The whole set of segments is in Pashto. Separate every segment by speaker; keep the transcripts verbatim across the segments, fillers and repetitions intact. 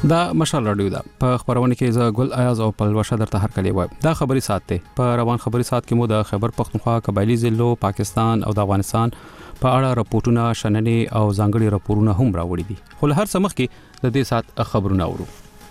Speaker 1: دا مشال رادیو ده په خبرونه کې ز ګل ایاز او پلوشه درته هر کلی وای دا خبري ساته په روان خبري سات کې مو د خبر پختونخوا قبایلی ضلعو پاکستان او د افغانستان په اړه راپورټونه شننې او ځانګړي راپورونه هم راوړي دي خو له هر څه مخکې د دې سات خبرونه اورو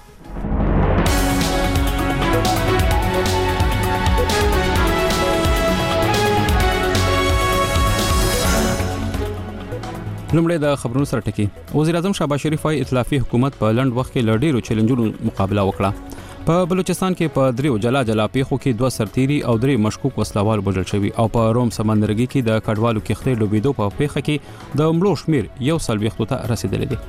Speaker 1: لومړی د خبرونو سره ټکی وزیر اعظم شهباز شریف وايي ائتلافي حکومت په لند وخت کې لړډیرو چیلنجونو مقابله وکړه په بلوچستان کې په دریو جلا جلا پیښو کې دوه سرتيري او درې مشکوک وسلوال وژل شوي او په روم سمندرګي کې د کډوالو کښتۍ ډوبېدو په پیښه کې د مړو شمیر یو سل ویختو ته رسیدلی دی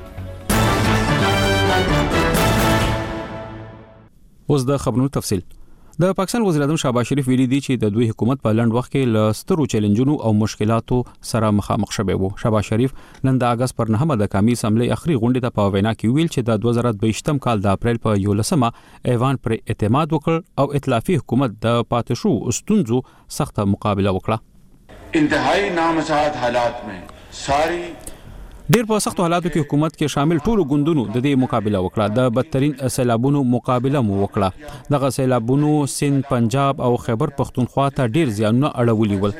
Speaker 1: اوس د خبرونو تفصیل د پاکستان وزیر اعظم شهباز شریف ویلي دی چې د دوی حکومت په لند وخت کې له سترو چیلنجونو او مشکلاتو سره مخامخ شوی وو شهباز شریف نن د اگست پر نهمه د کامی اسمبلی اخري غونډه ته په وینا کې ویل چې د دوه زره دوه کال د اپریل په یولسمه ایوان پر اعتماد وکړ او ائتلافي حکومت د پاتشو استونزو سخته مقابله وکړه
Speaker 2: انتهایی نامساعد حالات में ساری
Speaker 1: ډیر په سختو حالاتو کې حکومت کې شامل ټولو ګوندونو د دې مقابله وکړه د بدترین سیلابونو مقابله مو وکړه دغه سیلابونو سند پنجاب او خیبر پختونخوا ته ډیر زیانونه اړولي ول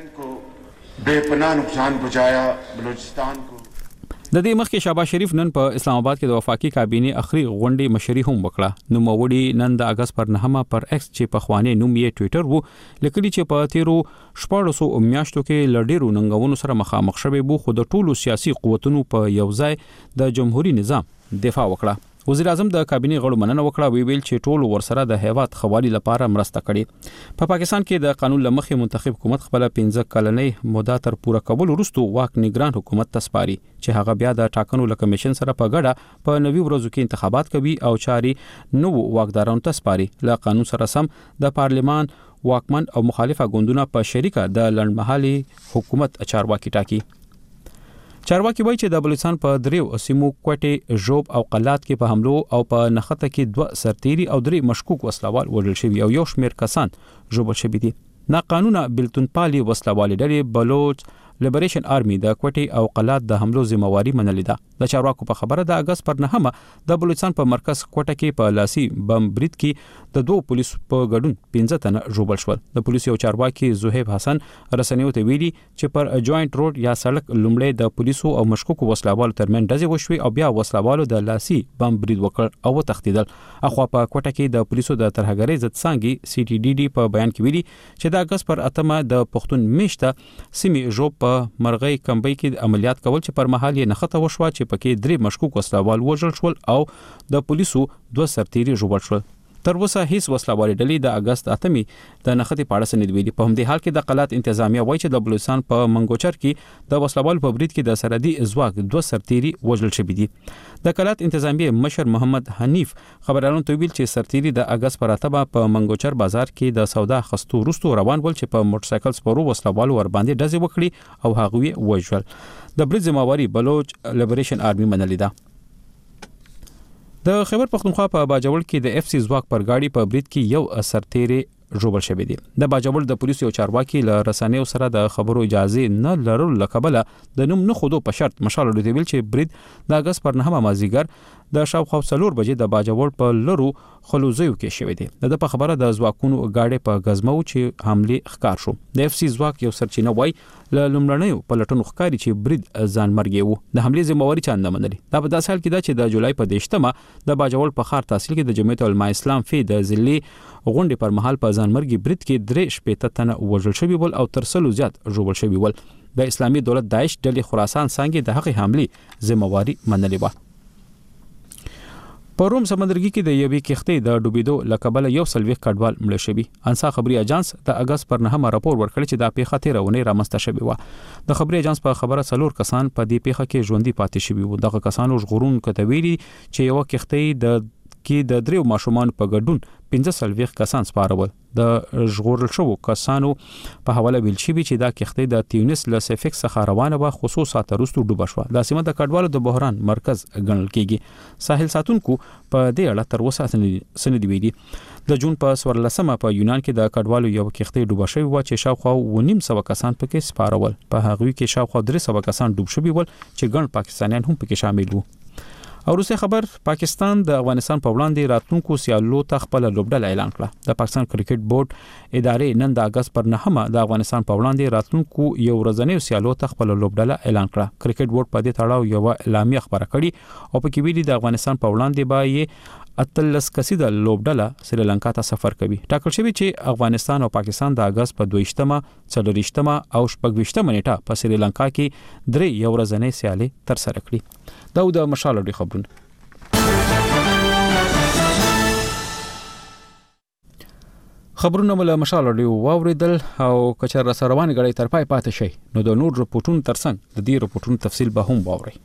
Speaker 2: بے پناه نقصان پہنچایا بلوچستان کو
Speaker 1: د دې مخکې شهباز شریف نن په اسلام آباد کې د وفاقي کابینه اخري غونډې مشري هم وکړه نو موړي نن د اگست پر نهمه پر ایکس چې په خوانې نوم یې ټوئیټر وو لیکلي چې په تیرو شپږ سوه میاشتو کې لړډیرو ننګونو سره مخامخ شوی بو خو د ټولو سیاسي قوتونو په یو ځای د جمهوریت نظام دفاع وکړه وزیر اعظم د کابینه غړو مننه وکړه وی ویل چې ټول ورسره د هیواد خوالي لپاره مرسته کړي په پاکستان کې د قانون لمخې منتخب حکومت خپل پنځه کلنۍ موده تر پوره کول وروسته واک نگران حکومت تسپاري چې هغه بیا د ټاکنو کمیشن سره په ګډه په نوي ورځو کې انتخابات کوي او چاري نو واکدارانو تسپاري له قانون سره سم د پارلمان واکمن او مخالفه ګوندونه په شریکه د لړمحلي حکومت چارواکي ټاکي چارواکي وایي چې د بلوچستان په دریو سیمو کوټه ژوب او قلات کې په حملو او په نخته کې دوه سرتيري او درې مشکوک وسلوال وژل شوي او یو شمېر کسان ژوبل شوي دي ناقانونه بلتون پالي وسلوال ډلې بلوچ لیبریشن آرمي د کوټه او قلات د حملو ذمہواری منلې ده د چارواکو په خبره د اگست پر نهمه د بلوچستان په مرکز کوټه کې په لاسي بم برید کې د دوه پولیس په ګډون پنځه تنه ژوبل شول د پولیس یو چارواکي زهیب حسن رسنیو ته ویلي چې پر جوائنٹ روډ یا سړک لومړی د پولیسو او مشکوکو وسلوالو ترمن ډزې وشوي او بیا وسلوالو د لاسي بم برید وکړ او تښتیدل اخوا په کوټه کې د پولیسو د ترهګرۍ ضد څنګه سی ټي ډي ډي په بیان کې ویلي چې د اگست پر اتمه د پښتون میشته سیمې ژوب په مرغۍ کمبۍ کې عملیات کول چې پر مهال یې نخته وشوه چې پکې درې مشکوک وسلوال وژل شول او د پولیسو دوه سرتيري ژوبل شول تر اوسه هیڅ وسلوالي ډلې د اگست اتمې د نخته پاړه سند ویلي په همدې حال کې د قلات انتظامیه وایي چې د بلوچستان په منګوچر کې د وسلوال په برید کې د سرحدي ځواک دوه سرتيري وژل شوي دي د قلات انتظامیه مشر محمد حنیف خبرانو ته ویل چې سرتيري د اگست پر اتمه په منګوچر بازار کې د سودا خستو وروسته روان ول چې په موټر سایکل سپورو وسلوال ور باندې ډزې وکړي او هغه یې وژل د برید ذمہواری بلوچ لیبریشن آرمي منلې ده د خیبر پختونخوا په باجوړ کې د اف سی ځواک پر گاډي په برید کې یو سرتيري ژوبل شوی دی د باجوړ د پولیسو چارواکي ل رسنیو سره د خبرو اجازه نه لرلو لکبله د نوم نه خودو په شرط مشال ډوډۍ ویل چې برید د اگست پر نهمه مازیګر د شاوخوا څلور بجې د باجوړ په لرو خلوزیو کې شوی دی د په خبره د ځواکونو گاډي په غزمو چې حمله ښکار شو د اف سی ځواک یو سرچینه وای ل لمړنیو پلټنو ښکاری چې برید ځان مرګي وو د حمله ذمہواری چا نه منلي دا په داسې حال کې دا چې د جولای په دیشتمه د باجوړ په خار تحصیل کې د جمعیت العلماء اسلام فی د ضلعي غونډې پر مهال په ځان مرګي برید کې درې شپېته تنه وژل شوي ول او تر سلو زیات ژوبل شوي ول د اسلامي دولت داعش ډلې خراسان څنګه د هغې حمله ذمہواری منلې و په روم سمندرګي کې د یوې کښتۍ د ډوبېدو لکبله یو سلويخ کډوال مړ شوی انسا خبري اجانس د اگست پر نهمه راپور ورکړی چې د پیښه تیرونه رامسته شوی و د خبري اجانس په خبره څلور کسان په دې پیښه کې ژوندۍ پاتې شوي وو دغه کسانو ژغورون کته ویلي چې یو کښتۍ د کې د دریو ماشومان په ګډون پنځه سلويخ کسان سپارول د ژغورل شو کسانو په حواله ویل شي چې دا کښتۍ د تیونس ل سیفکس څخه روانه و خصوصا ترستو ډوب شو د سیمه د کډوالو د بحران مرکز ګڼل کیږي ساحل ساتونکو په دې اړه تر اوسه سند ویلي د جون په څوارلسمه په یونان کې د کډوالو یو کښتۍ ډوب شوی و چې شاوخوا و نیم سو کسان پکې سپارول په هغه کې شاوخوا درې سو کسان ډوب شوي ول چې ګڼ پاکستانیان هم پکې شامل وو او روسي خبر پاکستان د افغانستان په وړاندې راتلونکو سیالو ته خپل لوبډله اعلان کړه. د پاکستان کرکټ بورډ ادارې نن د اگست پر نهمه د افغانستان په وړاندې راتلونکو یو ورځنیو سیالو ته خپل لوبډله اعلان کړه. کرکټ بورډ په دې تړاو یو اعلامیه خبره کړې او په کې ویلي د افغانستان په وړاندې به یې اتلس کسیده لوبډله سریلانکا ته سفر کوي. ټاکل شوی چې افغانستان او پاکستان د اگست په دویشتمه، څلوریشتمه او شپږویشتمه نیټه په سریلانکا کې درې یو ورځنۍ سیالي تر سره کړي. دا د مشال اړوند خبرونه. خبرونه مله مشال اړوند واوریدل او کچر سره روان غړي تر پای پاتې شي نو د نور رپورټونو ترڅنګ د دې رپورټونو تفصیل به هم واوري.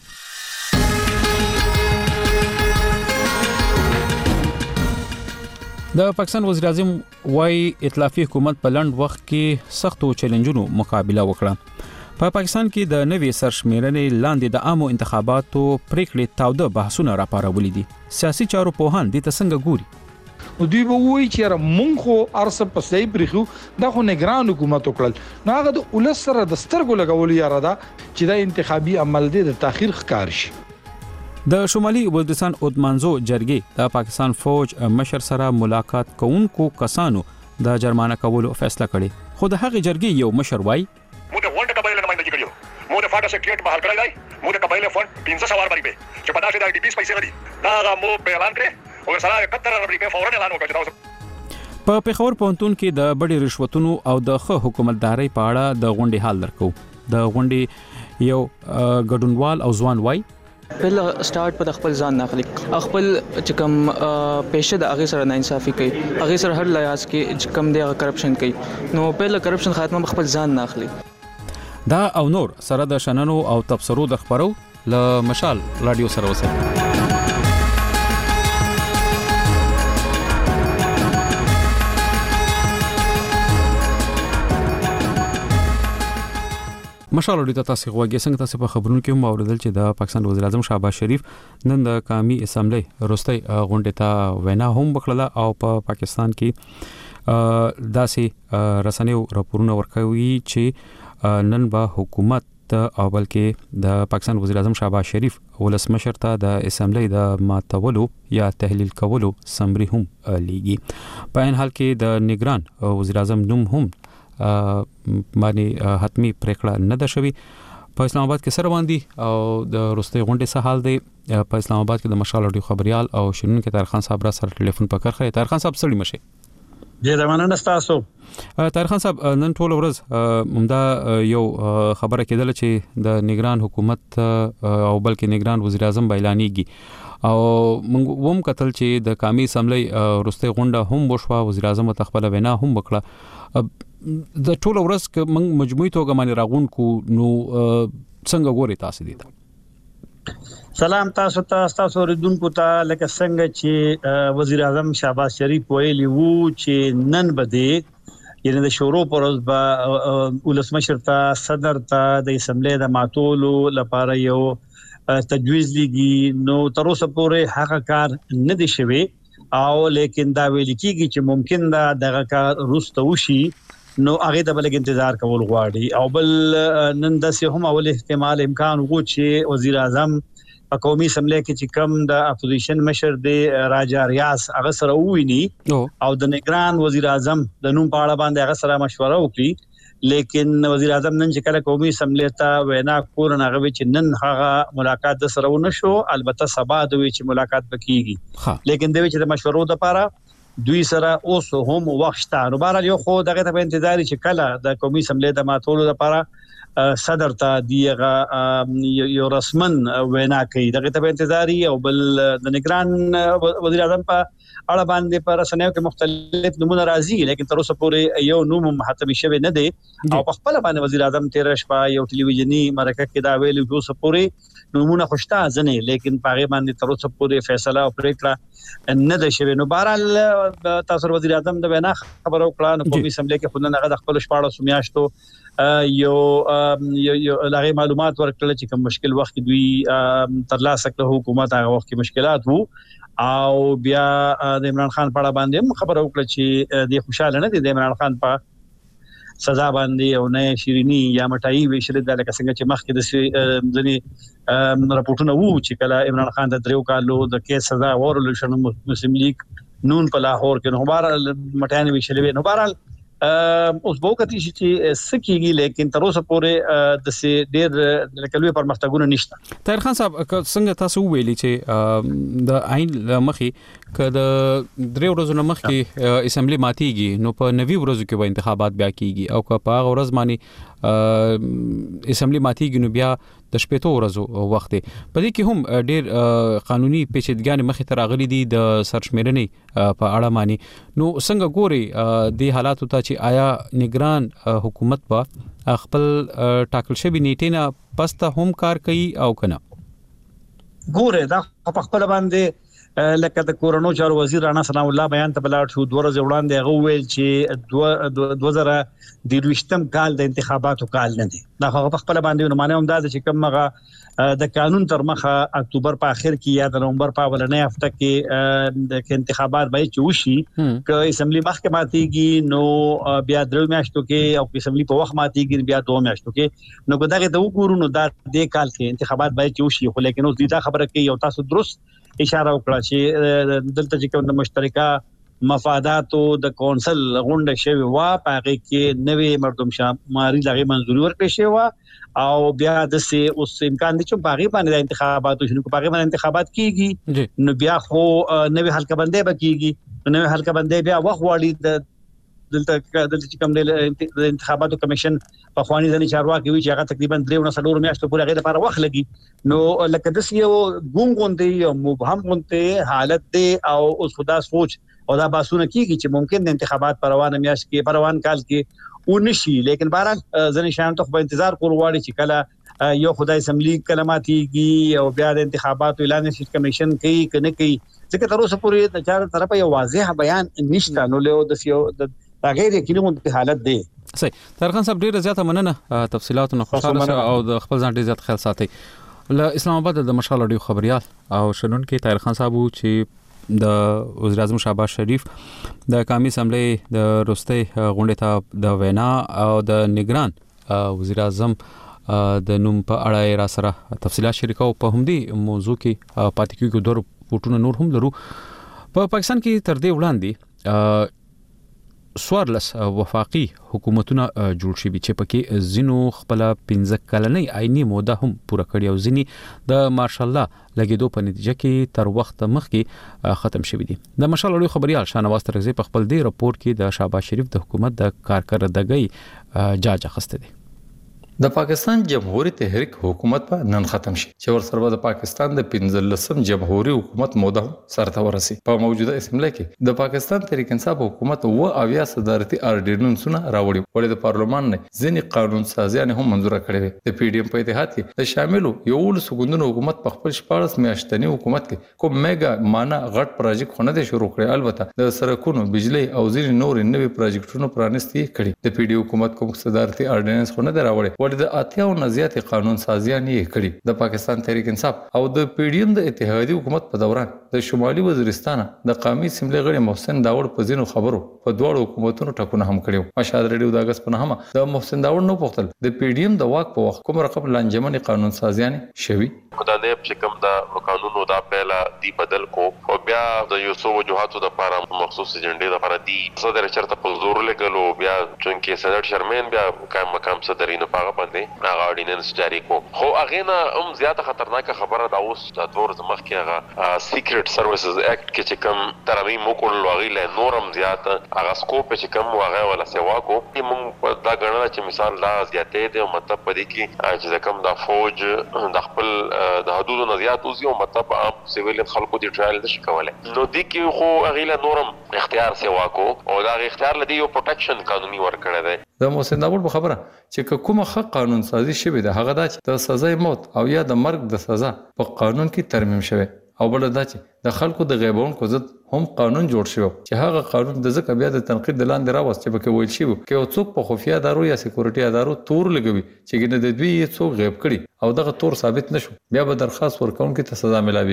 Speaker 1: د پاکستان وزیر اعظم وايي ائتلافي حکومت په لنډ وخت کې سختو چیلنجونو مقابله وکړه. په پاکستان کې د نوي سرشمیرنې لاندې د عامو انتخاباتو پریکړې تاوده بحثونه راپارولې دي. سیاسي چارو پوهان دې ته څنګه ګوري؟
Speaker 3: دوی به وایي چې را مونږ خو ارسه په صحیح پریخو دا خو نگران حکومت وکړل. نو هغه د ولس سره د سترګو لګول یاره ده چې دا انتخابي عمل دی د تاخير ښکار شي.
Speaker 1: د شمالي وزیرستان اودمانزو جرګې د پاکستان فوج مشر سره ملاقات کوونکو کسانو د جرمانه کولو فیصله کړې. خو د هغې جرګې یو مشر وایي
Speaker 4: مو د غونډه قبایل نمائندګي کړیو، مو د فاټا سیکریټ بحال کړی دی، مو د قبایل فند پنځه سوار باندې چې په داسې د ډي پی اس پیسې غړي دا هغه مو په اعلان کړی او سره اکهتر اربع فورا اعلان وکړ.
Speaker 1: په پیښور پوهنتون کې د بډې رشوتونو او د ښه حکومتدارۍ په اړه د غونډې حال درکو. د غونډې یو ګډونوال او ځوان وایي
Speaker 5: بل سٹارټ په خپل ځان ناخلي خپل چې کوم پېشه د هغه سره ناانصافي کوي، هغه سره هر لحاظ کې چې کوم دی هغه کرپشن کوي. نو په کرپشن خاتمه خپل ځان ناخلي.
Speaker 1: دا او نور سره د شننو او تبصرو د خبرو ل مشال رادیو سره وسه. مشال اړوند تاسو غوږی څنګه تاسو په خبرونو کې هم اوریدل چې د پاکستان وزیر اعظم شهباز شریف نن د قومي اسمبلی وروستۍ غونډه ته وینا هم وکړه او په پاکستان کې داسې رسنیو راپورونه ورکوي چې نن به حکومت او بلکې د پاکستان وزیر اعظم شهباز شریف ولسمشر ته د اسمبلی د ماتولو یا تحلیل کولو سمري هم لیږي. په ان حال کې د نگران وزیر اعظم نوم هم باندې حتمی پریکړه نه ده شوی. په اسلام آباد کې سره باندې او د روستي غونډې سره حال دی. په اسلام آباد کې د مشال اړوند خبريال او شنن کې طاهر خان صاحب را سره ټلیفون پکړ خې. طاهر خان صاحب سړی مشه.
Speaker 6: ډیر مننه تاسو.
Speaker 1: طاهر خان صاحب نن ټول ورځ همدا یو خبره کېدل چې د نگران حکومت او بلکې نگران وزیر اعظم اعلانېږي او موږ هم کتل چې د قومي اسمبلی روستي غونډه هم وشوه، وزیر اعظم تخپل وینا هم وکړه. د ټول ورځ ک موږ مجموعي توګه باندې راغون کو نو څنګه ګوري تاسو دې؟
Speaker 6: سلام تاسو ته تاسو ردونکو ته لکه څنګه چې وزیر اعظم شهباز شریف ویلي وو چې نن بده یعنی د شورو پر ورځ به ولسمشر ته صدر ته د اسمبلی د ماتولو لپاره یو تجویز لګي. نو تر اوسه پورې هغه کار نه دی شوی او لیکن دا ویل کیږي چې ممکن دا دغه کار روسته وشي. نو هغه د بلګ انتظار کول غواړي او بل نن د سه هم اول احتمال امکان وو چې وزیر اعظم په قومي اسمبلی کې چې کم د اپوزیشن مشر دی راجا ریاض هغه سره وویني او د نگران وزیر اعظم د نوم په اړه باندې هغه سره مشوره وکړي. لیکن وزیر اعظم نن چې کله قومي اسمبلی ته وینا کورن هغه چې نن هغه ملاقات د سره ونه شو، البته سبا دوی چې ملاقات وکړي. لیکن دوی چې د مشورو د لپاره دوی سره اوس هم وخت شته. نو بهر یو خو دغه ته په انتظار چې کله د قومي اسمبلی د ماتولو لپاره صدر ته دیغه یو رسمن وینا کوي، دغه ته په انتظار او بل د نگران وزیر اعظم په اړه باندې پر رسنیو کې مختلف نمونه راځي، لیکن تر اوسه پورې یو نوم محتمی شوی نه دی او په خپل باندې وزیر اعظم تیر شپه یو ټلویزیونی مرکه کې دا ویلي چې اوسه پورې نمونه خوشته ځنه، لیکن په هغه باندې تر اوسه پورې فیصله او پریکړه نه ده شوی. نو بهرحال تاسو وزیر اعظم د وینا خبر او کړه نو قومي اسمبلی کې خلنه هغه د خپل شپاړو سمیاشتو یو یو لغه معلومات ورکړل چې کوم مشکل وخت دوی ترلاسه کړ حکومت هغه وخت کې مشکلات وو او بیا د عمران خان په اړه باندې خبر او کړ چې د خوشاله نه دي د عمران خان په سزا باندې او نه شیرینی یا مټای ویشل د لکه څنګه چې مخکې د ځنی راپورټونه وو چې کله عمران خان د دریو کالو د کیس سزا ورول شنو مسلم لیگ نون په لاهور کې نو بهر مټیان ویشل نو بهر اوس به کتی چې سکیږي لیکن تر اوسه پورې د سي ډېر لکلوي پرمختګونه نشته.
Speaker 1: طاهر خان صاحب څنګه تاسو ویلي چې د عین مخي کله درې ورځې مخکې اسمبلی ماتيږي نو په نوي ورځو کې به انتخابات بیا کیږي او که په هغه ورځ باندې اسمبلی ماتيږي نو بیا د شپږ ورځو وخت دی. په دې کې هم ډېر قانوني پیچیدګۍ مخې ته راغلي دي د سرشمیرنې په اړه مانی. نو څنګه ګوري د حالاتو ته چې آیا نگران حکومت با خپل ټاکل شوی نیټه نه پسته هم کار کوي او کنه؟
Speaker 6: ګوره دا په خپل باندې لکه د کورونو چارو وزیر رانا ثنا الله بیان ته بلاړ شو دوه ورځې وړاندې هغه ویل چې دوه زره درويشتم کال د انتخاباتو کال نه دی. دا هغه په خپل باندې نو معنی هم دا چې کوم هغه د قانون تر مخه اکتوبر په اخر کې یا د نومبر په اولنۍ هفته کې د انتخابات به چوشي ک اسمبلی محکمه ماتيږي نو بیا درو میاشتو کې او اسمبلی په وخت ماتيږي بیا دوه میاشتو کې نو دغه د وګورو نو دا د کال کې انتخابات به چوشي خو لیکن اوس دا خبره کوي او تاسو درست اشاره وکړه چې دلته چې کوم مشترکه مفاداتو د کونسل غونډه شوی وا پاره کې نوې مردم شماري دغه منځوري ورکړي شوی وا او بیا د سي اوس امکان دي چې باغی باندې انتخاباتو شنو باغی باندې انتخابات کیږي نو بیا خو نوې حلقه بندي بکیږي نوې حلقه بندي بیا وخت واړي د دلته دلته کوم د انتخاباتو کمیشن په خواني ځنی چارواکي وی چې هغه تقریبا درې ونه سلور میاشتو پورې غیر لپاره وخت لګي نو لکه د سیو ګونګ غونډي او مبهم غونډي حالت دی او اوس خدا سوچ او دا باسونه کیږي چې ممکن د انتخابات پروانه میاشت کې پروان کال کې ونشي لیکن بهرحال ځنی شان ته په انتظار کول واړي چې کله یو خدای اسمبلی کلماتيږي او بیا د انتخاباتو اعلان شي کمیشن کوي کنه کوي ځکه تر اوسه پورې د چار طرفه یو واضح بیان نشته نو له د سیو د غیر یقیني حالت دی.
Speaker 1: صحیح. طاهر خان صاحب ډیره زیاته مننه تفصيلات نو خوشاله او د خپل ځان ډیر زیات خیال ساتي. له اسلام آباد د مشال اډیو خبريال او شنن کې طاهر خان صاحب چې د وزیر اعظم شهباز شریف د قومي اسمبلی د روستي غونډه ته د وینا او د نگران وزیر اعظم د نوم په اړه را سره تفصيلات شریکو په همدي موضوع کې پاتې کېږي دوه پورټونه نور هم لرو. په پاکستان کې تر دې وړاندې سوارلس وفاقي حکومتونه جوړ شي چې پکې زینو خپل پنځه کلنۍ آئینی موده هم پوره کړی او زینی د ماشالله لګیدو په نتیجه کې تر وخت مخکې ختم شوی دي. د مشال اړیو خبريال شانواز ترغزي په خپل دی رپورت کې د شهباز شریف د حکومت د کارکردګۍ جاج اخسته دي.
Speaker 7: د پاکستان جمهوریت تحریک حکومت په نن ختم شي چې ور سره د پاکستان د پنځلسم جمهوریت حکومت موده سرته ورسي. په موجوده اسمبلی کې د پاکستان تحریک انصاف حکومت او اویا صدارتي اردیننسونه راوړي ولې د پارلمان نه ځینې قانون سازیان هم منزور کړي. د پی ډی ایم په اتحاد کې د شاملو یو لس غوندونو حکومت په خپل شپارس میاشتنی حکومت کې کوم میگا مانا غټ پروژیکټ خونه د شروع کړي. البته د سرکونو بجلی او ځینې نور نوي پروژیکټونو پرانستي کړي. د پی ډی حکومت کوم صدارتي اردیننس خونه دراوړي ولې د اتیاو نزيات قانون سازیان یې کړي. د پاکستان تحریک انصاف او د پی ډی ایم د اتحادیه حکومت په دوران د شمالي وزیرستان د قومي اسمبلی غړي محسن داوود په ځینو خبرو په دوه حکومتونو ټکونه هم کړیو. مشهد ریډیو د اگست په نهمه د محسن داوود نو پختل د پی ډی ایم د واک په وخت کوم رقم لنجمن قانون سازیان شوی
Speaker 8: خدانه چې کوم د قانونو دا پهلا دی بدل کو او بیا د یو څو وجوهاتو د لپاره مخصوص ایجنډې د لپاره دی صدر چرته په زور لګلو بیا چې سېنات شرمن بیا قائم مقام صدرینو په باندې هغه اورډیننس جاری کو خو هغه نه هم زیاته خطرناک خبره دا اوس د دور زمخ کې هغه سیکریټ سروسز اکټ کې چې کوم ترمیم وکړل واغې له نورم زیاته هغه سکوپ چې کوم واغې ولا سیوا کو موږ دا غنل چې مثال لا زیاتې دی مطلب پدې کې چې کوم د فوج د خپل د حدودو نه زیات اوسي او مطلب عام سیویل خلکو دی ټرایل نشي کولای نو دي کې خو هغه له نورم اختیار سیوا کو او دا اختیار لدی یو پروټیکشن قانوني ورکړی دی.
Speaker 7: د محسن داوود په خبره چې کومه حق قانون سازي شوی ده هغه د د سزا موت او یا د مرګ د سزا په قانون کې ترمیم شوی او بل دا چې د خلکو د غیبونکو ضد هم قانون جوړ شوی چې هغه قانون د ځکه بیا د تنقید د لاندې راوست چې پکې ویل شي چې یو څوک په خفیا ادارو یا سکیورټي ادارو تور لګوي چې ګنه د دوی څوک غیب کړي او دغه تور ثابت نشو بیا به درخواست ورکون کې ته سزا ملاويږي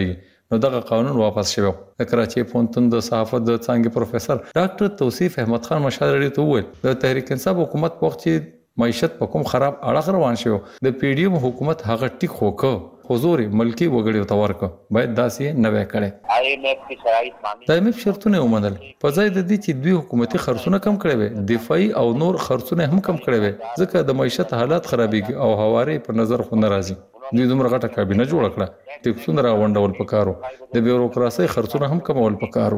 Speaker 7: نو دغه قانون واپس شوی. د کراچي پوهنتون د صحافت د څانګې پروفیسور ډاکټر توصیف احمد خان مشال ته وویل د تحریک انصاف حکومت په وخت چې معیشت په کوم خراب اړه روان شو د پی ډی ایم حکومت هغه ټیک وکړ حضور ملکی وګړي ته ورک باید داسې نه وای کړي. آی ایم ایف کی شرایط مانی د ایم ایف شرطونه ومنل په ځای د دې چې دوی حکومتي خرڅونه کم کړي وي دفاعي او نور خرڅونه هم کم کړي وي ځکه د معیشت حالات خرابېږي او هواري په نظر خو ناراضي. دوی دومره غټه کابینه جوړ کړه ټیکسونه راوندول پکارو د بیوروکراسي خرڅونه هم کمول پکارو.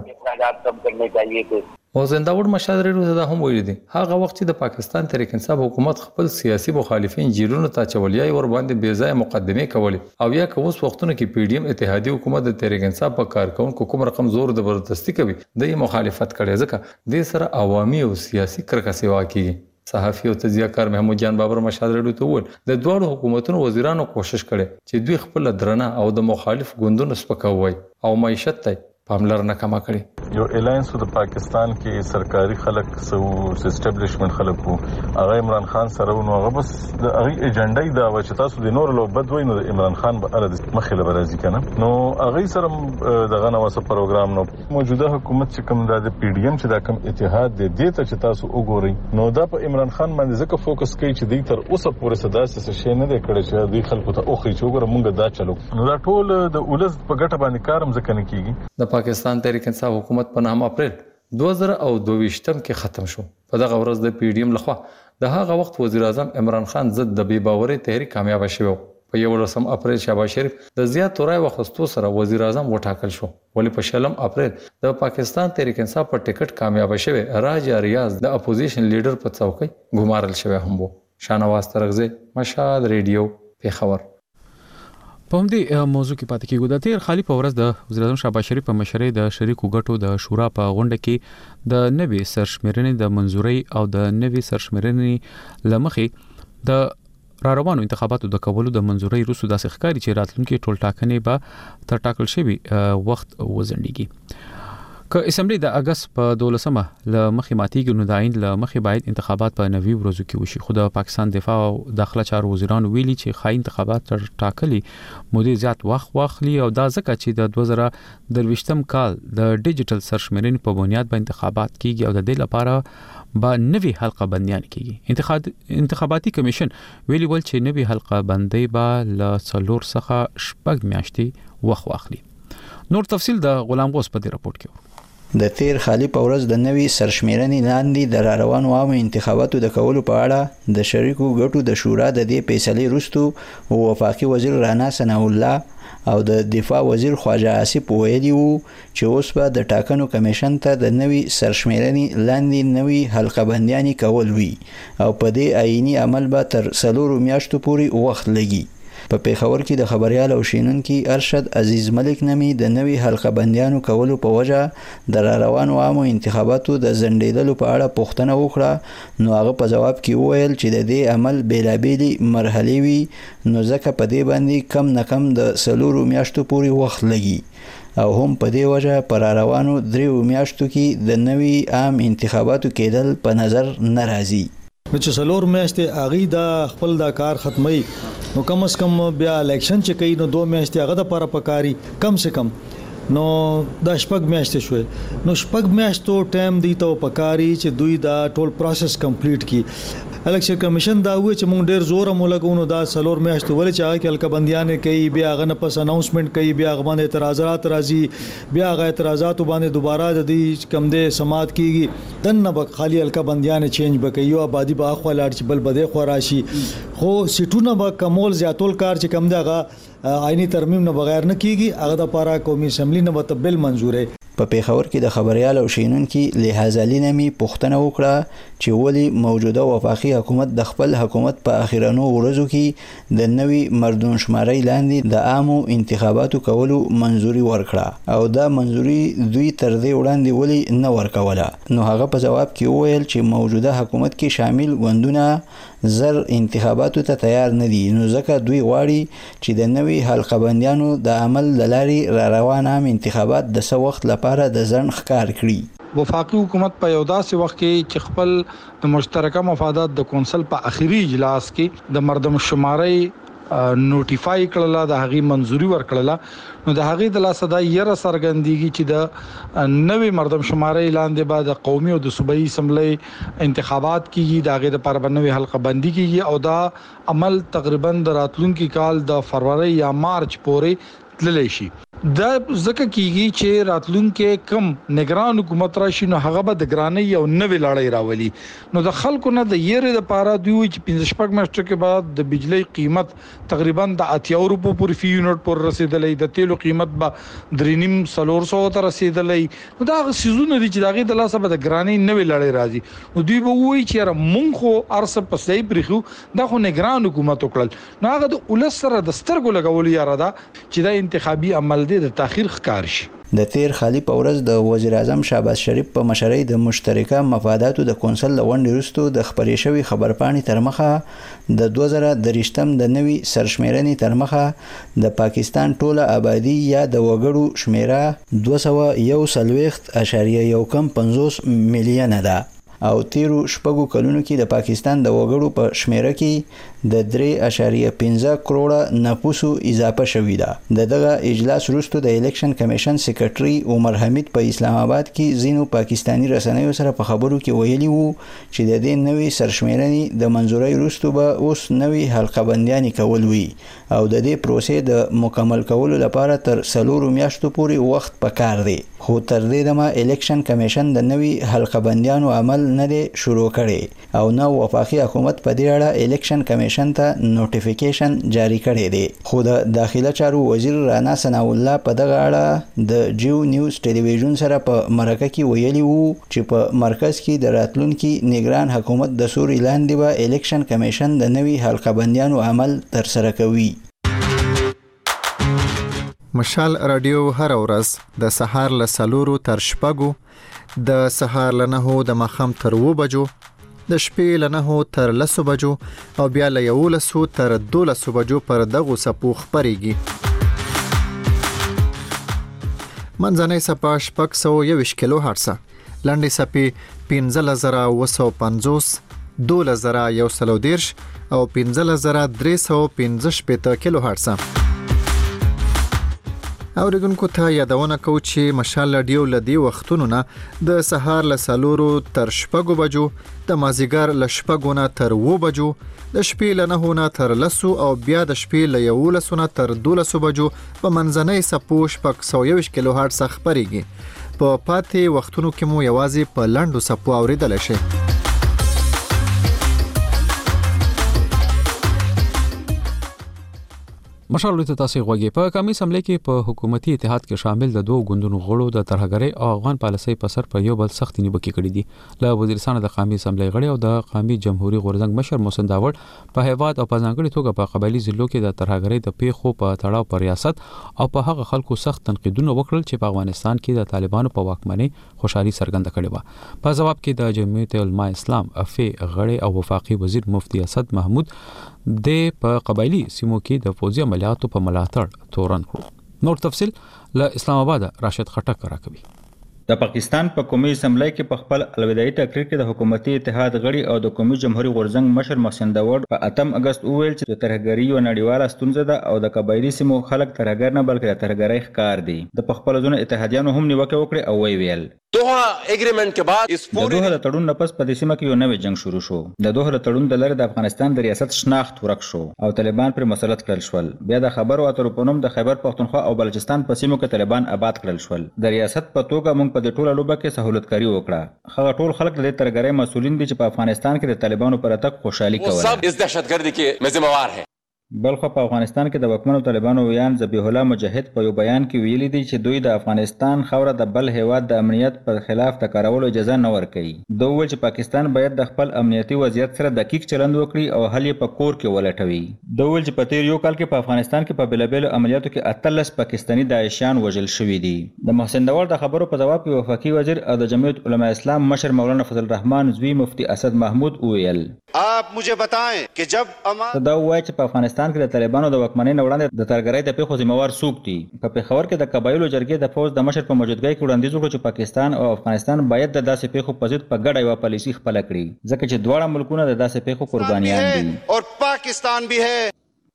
Speaker 7: او زنداور مشاورین دا هم ویل دي هغه وخت چې د پاکستان تحریک انصاف حکومت خپل سیاسي مخالفین جیلونو ته چولیای ور باندې بې ځای مقدمه کولې او یا کوس وختونه کې پی ډی ایم اتحادیه حکومت د تحریک انصاف په کارکونکو کوم رقم زور زبردستی کوي د مخالفت کړي ځکه د سره عوامي او سیاسي کرکه سیوا کوي. صحافي او تجزیه‌کار محمود جان بابر مشاورین ته وویل د دوه حکومتونو وزیرانو کوشش کړي چې دوی خپل درنه او د مخالف ګوندونو سپکوي او معیشت ته پاملرنه کما کړي.
Speaker 9: یو الاینس د پاکستان کې سرکاري خلک سو اسټابلیشمنت خلک وو هغه عمران خان سره نو هغه بس د هغه ایجنډای دا و چې تاسو د نور لو بد وای نو عمران خان به ال مخله برازي کنه نو هغه سره دغه نو وسه پروګرام نو موجوده حکومت چې کوم د پی ډی ایم چې دا کوم اتحاد دی د ته چې تاسو وګورئ نو دا په عمران خان باندې ځکه فوکس کوي چې دوی تر اوسه پورې صداسه څه شي نه دی کړی چې دوی خلکو ته اوخی چې وګوره مونږ دا چلو نو دا ټول د ولس په ګټه باندې کارم ځکه نه کیږي.
Speaker 7: د پاکستان تحریک انصاف حکومت په نهم اپریل دوه زره دوه کې ختم شو. په دغه ورځ د پی ډی ایم لخوا د هغه وخت وزیر اعظم عمران خان ضد د بې باورۍ تحریک کامیاب شو. په یولسم اپریل شهباز شریف د زیات تورای وختو سره وزیر اعظم وټاکل شو ولی په شلم اپریل د پاکستان تحریک انصاف په ټیکټ کامیاب شوه. راجا ریاض د اپوزیشن لیډر په څوکۍ ګمارل شوی هم وو. شانواز ترغزی مشهد ریډیو پیښور.
Speaker 1: په همدې موضوع کې پاتې کېږو. د تیر خالی په ورځ د وزیر اعظم شهباز شریف په مشرۍ د شریکو ګټو د شورا په غونډه کې د نوي سرشمیرنې د منځوري او د نوي سرشمیرنې لمخې د را روانو انتخاباتو د کولو د منځوري روسو د ښکاری چې راتلونکي ټول ټاکنې به تر ټاکل شوی وخت وزندګي. که اسمبلی د اگست په دولسمه ل مخې ماتیږي نو د عین ل مخې باید انتخابات په نوي ورځو کې وشي. خو د پاکستان دفاع او داخله چارو وزیران ویلي چې خای انتخابات تر ټاکلي مودې زیات وخت واخلي او دا ځکه چې د دوه زره درويشتم کال د ډیجیټل سرشمیرنې په بنیاد باندې انتخابات کیږي او د دې لپاره با نوي حلقه بندیان کیږي. انتخاب انتخاباتي کمیشن ویلي ول چې نوي حلقه بندي به ل څلور څخه شپږ میاشتې وخت واخلي. نور تفصیل د غلام غوث په دې راپورټ کې.
Speaker 10: د تیر خالی په ورځ د نوي سرشمیرنې لاندې د را روانو عامو انتخاباتو د کولو په اړه د شریکو ګټو د شورا د دې فیصلې وروسته وفاقي وزیر رانا ثناء الله او د دفاع وزیر خواجه آصف ویلي وو چې اوس به د ټاکنو کمیشن ته د نوي سرشمیرنې لاندې نوي حلقه بندیانې کول وي او په دې آئینی عمل به تر څلورو میاشتو پورې وخت لګي. په پیښور کې د خبريال او شینونکي ارشد عزیز ملک نمی د نوي حلقه بندیانو کولو په وجه د را روانو عامو انتخاباتو د زندیدلو په اړه پوښتنه وکړه نو هغه په جواب کې وویل چې د دې عمل بیلابېلي مرحلې وي نو ځکه په دې باندې کم نه کم د څلورو میاشتو پورې وخت لګي او هم په دې وجه پر روانو دریو میاشتو کې د نوي عام انتخاباتو کېدل په نظر ناراضي.
Speaker 11: نو چې څلور میاشتې اغي دا خپل دا کار ختمي نو کم از کم بیا الیکشن چې کوي نو دوه میاشتې هغه د لپاره پکاري کم سے کم نو دا شپږ میاشتې شوې نو شپږ میاشتو ټایم دی ته پکاري چې دوی دا ټول پروسس کمپلیټ کی. الیکشن کمیشن دا وی چې مونږ ډیر زور مولګونو دا څلور میاشتې ولې چې هغه کې الکه بندیانې کوي بیا هغه نه پس اناونسمنت کوي بیا هغه باندې اعتراضات راځي بیا هغه اعتراضات باندې دوباره د دې کم دې سماعت کیږي دنه به خالی الکه بندیانې چینج بکي یو آبادی به اخوا لاړ چې بل بده خو راشي خو سټونه به کمول زیاتول کار چې کم دغه آئینی ترمیم نه بغیر نه کیږي هغه د پاره قومي اسمبلی نه به بل منزوره.
Speaker 10: په پیښور کې د خبريال او شینونکي لحاظ لینمي پوښتنه وکړه چې ولی موجوده وفاقي حکومت د خپل حکومت په اخیرانو ورځو کې د نوي مردون شماري لاندې د عامو انتخاباتو کولو منځوري ورکړه او دا منځوري دوی تر دې وړاندې ولی نه ورکوله. نو هغه په جواب کې وویل چې موجوده حکومت کې شامل غوندونه زر انتخاباتو ته تیار نه دي نو ځکه دوی غواړي چې د نوي حلقه بندیانو د عمل لاري را روان عام انتخابات د څو وخت لپاره د ځن ښکار کړي.
Speaker 3: وفاقي حکومت په یو داسې وخت کې چې خپل د مشترکه مفادات د کونسل په اخیری اجلاس کې د مردم شماري نوټیفای کړل د هغه منځوري ورکړه نو د هغه د لاسه د یره سرګندګي چې د نوې مردم شماري اعلان دی بعد قومي او د صوبایي اسمبلی انتخابات کیږي د هغه د پر بنوي حلقه بندي کیږي او دا عمل تقریبا د راتلونکي کال د فروری یا مارچ پورې تللی شي دا ځکه کیږي چې راتلونکي کم نگران حکومت راشي نو هغه به د ګرانۍ یو نوې لړۍ راولي نو د خلکو نه د یری د پاره دوی چې پنځه شپږ میاشتې کې بعد د بجلی قیمت تقریبا د اتیا روپو پورې فی یونټ پر رسیدلې د تیلو قیمت به درې نیم څلور سوه ته رسیدلې نو دا سيزونه دي چې دغه د لاسه به د ګرانۍ نوې لړۍ راځي نو دوی به وایي چې مونږ خو ارسه پسې پرخو دا خو نگران حکومت وکړل نو هغه د ولس سره د سترګو لګول یاره دا چې د انتخابي عمل د تاخير ښکار شي
Speaker 10: د تیر خالی په ورځ د وزیر اعظم شهباز شریف په مشرۍ د مشترکه مفاداتو د کونسل لونډې وروسته د خبرې شوی خبرپاڼې تر مخه د دوه زره درېشتم د نوي سرشمیرنې تر مخه د پاکستان ټوله آبادی یا د وګړو شمیره دوه سوه یو څلوېښت اعشاریه یو کم پنځوس میلیونه ده او تیرو شپږو کلونو کې د پاکستان د وګړو په شمیره کې د درې اعشاریه پنځه کروڑه نفوسو اضافه شوې ده د دغه اجلاس وروسته د الیکشن کمیشن سیکریټري عمر حمید په اسلام آباد کې زینو پاکستانی رسنیو سره په خبرو کې ویلي وو چې د دې نوې سرشمیرنې د منځورۍ وروسته به اوس نوې حلقه بندیانې کول وي او د دې پروسې د مکمل کولو لپاره تر څلورو میاشتو پورې وخت پکار دی خو تر دې دمه الیکشن کمیشن د نوې حلقه بندیانو عمل نه دی شروع کړي او نو وفاقي حکومت په دې اړه الیکشن کمیشن ته نوټیفیکیشن جاری کړی دی خو د داخله چارو وزیر رانا ثناء الله په دغه اړه د جیو نیوز ټلویزیون سره په مرکه کې ویلي وو چې په مرکز کې د راتلونکي نگران حکومت د سوري لاندې به الیکشن کمیشن د نوي حلقه بندیانو عمل تر سره کوي
Speaker 12: مشال رادیو هر ورځ د سهار له سلورو تر شپږو د سهار له نهو د ماښام تر اووه بجو د شپې له نهو تر لسو بجو او بیا له یولسو تر دولسو بجو پر دغو څپو خپرېږي منځنۍ څپه شپږ سوه یوویشت کیلو هرڅه لنډې څپې پنځلس زره اووه سوه پنځوس دولس زره یو سل او دېرش او پنځلس زره درې سوه پنځه شپېته کیلو هرڅه اوریدونکو ته یادونه کوو چې مشال رادیو له دې وختونو نه د سهار له څلورو تر شپږو بجو د مازدیګر له شپږو نه تر اووه بجو د شپې له نهو نه تر لسو او بیا د شپې له یولسو نه تر دولسو بجو په منځنۍ څپو شپږ سوه یوویشت کیلو هرټز خپرېږي په پاتې وختونو کې مو یوازې په لنډو څپو اوریدلی شئ
Speaker 1: مشال ته تاسو غوږی په قومي اسمبلی کې په حکومتي اتحاد کې شامل د دوه ګوندونو غړو د ترهګرۍ او افغان پالیسۍ په سر په یو بل سخت نیوکې کړې دي له وزیرستان د قومي اسمبلی غړي او د قومي جمهوریت غورځنګ مشر محسن داوړ په هیواد او په ځانګړي توګه په قبایلی ضلعو کې د ترهګرۍ د پیښو په تړاو پر ریاست او په هغه خلکو سخت تنقیدونه وکړل چې په افغانستان کې د طالبانو په واکمنۍ خوشحالي څرګنده کړې و په جواب کې د جمعیت علماء اسلام افي غړي او وفاقي وزیر مفتی اسد محمود د په قبایلی سیمو کې د فوزي عملیاتو په ملاتړ تورن کړو نور تفصيل له اسلام آباد راشد خټک راکوي
Speaker 13: د پاکستان په قومي اسمبلی کې په خپل الوداعي تقریر کې د حکومتي اتحاد غړي او د قومي جمهوریت غورځنګ مشر محسن داوړ په اتم اگست وویل چې د ترهګرۍ یو نړیواله ستونزه ده او د قبایلی سیمو خلک ترهګر نه بلکې د ترهګرۍ ښکار دي د خپل ځونه اتحادیانو هم نیوکه وکړه او وی ویل
Speaker 14: دوحه اګریمنت کې بعد اس
Speaker 13: پورې د دوحه د تړون نه پس په دې سیمه کې یو نوې جنگ شروع شو د دوحه د تړون د لارې د افغانستان د ریاست شناخت ورک شو او طالبان پر مسلط کړل شول بیا د خبرو اترو په نوم د خیبر پختونخوا او بلوچستان په سیمو کې طالبان آباد کړل شول د ریاست په توګه موږ په دې ټوله لوبه کې سہولتکاری وکړه هغه ټول خلک د ترهګرۍ مسولین دي چې په افغانستان کې د طالبانو پر اتک خوشحالي کوله
Speaker 14: سب اس دهشتګردي کې ذمہوار ہے
Speaker 13: بلخو په افغانستان کې د وکمنو طالبانو ویان ذبیح الله مجاهد په یو بیان کې ویلي دي چې دوی د افغانستان خوره د بل هیواد د امنیت پر خلاف د کارولو اجازه نه ورکوي دوی ویل چې پاکستان باید د خپل امنیتي وضعیت سره دقیق چلند وکړي او حل یې په کور کې ولټوي دوی ویل چې په تیر یو کال کې په افغانستان کې په بیلابیلو عملیاتو کې اتلس پاکستانی داعشیان وژل شوي دي د محسن داوړ د خبرو په جواب کې وفاقي وزیر او د جمعیت علماء اسلام مشر مولانا فضل الرحمن زوی مفتی اسد محمود ویل
Speaker 14: آپ مجھے بتائیں کہ جب
Speaker 13: دا وایي چې په افغانستان کې د طالبانو د واکمنۍ نه وړاندې د ترهګرۍ د پیښو ذمہوار څوک دي په پېښور کې د قبایلو جرګې د فوج د مشر په موجودګۍ کې وړاندیز وکړ چې پاکستان او افغانستان باید د داسې پیښو په ضد په ګډه یوه پالیسي خپله کړي ځکه چې دواړه ملکونه د داسې پیښو قربانیان دي
Speaker 14: اور پاکستان بھی ہے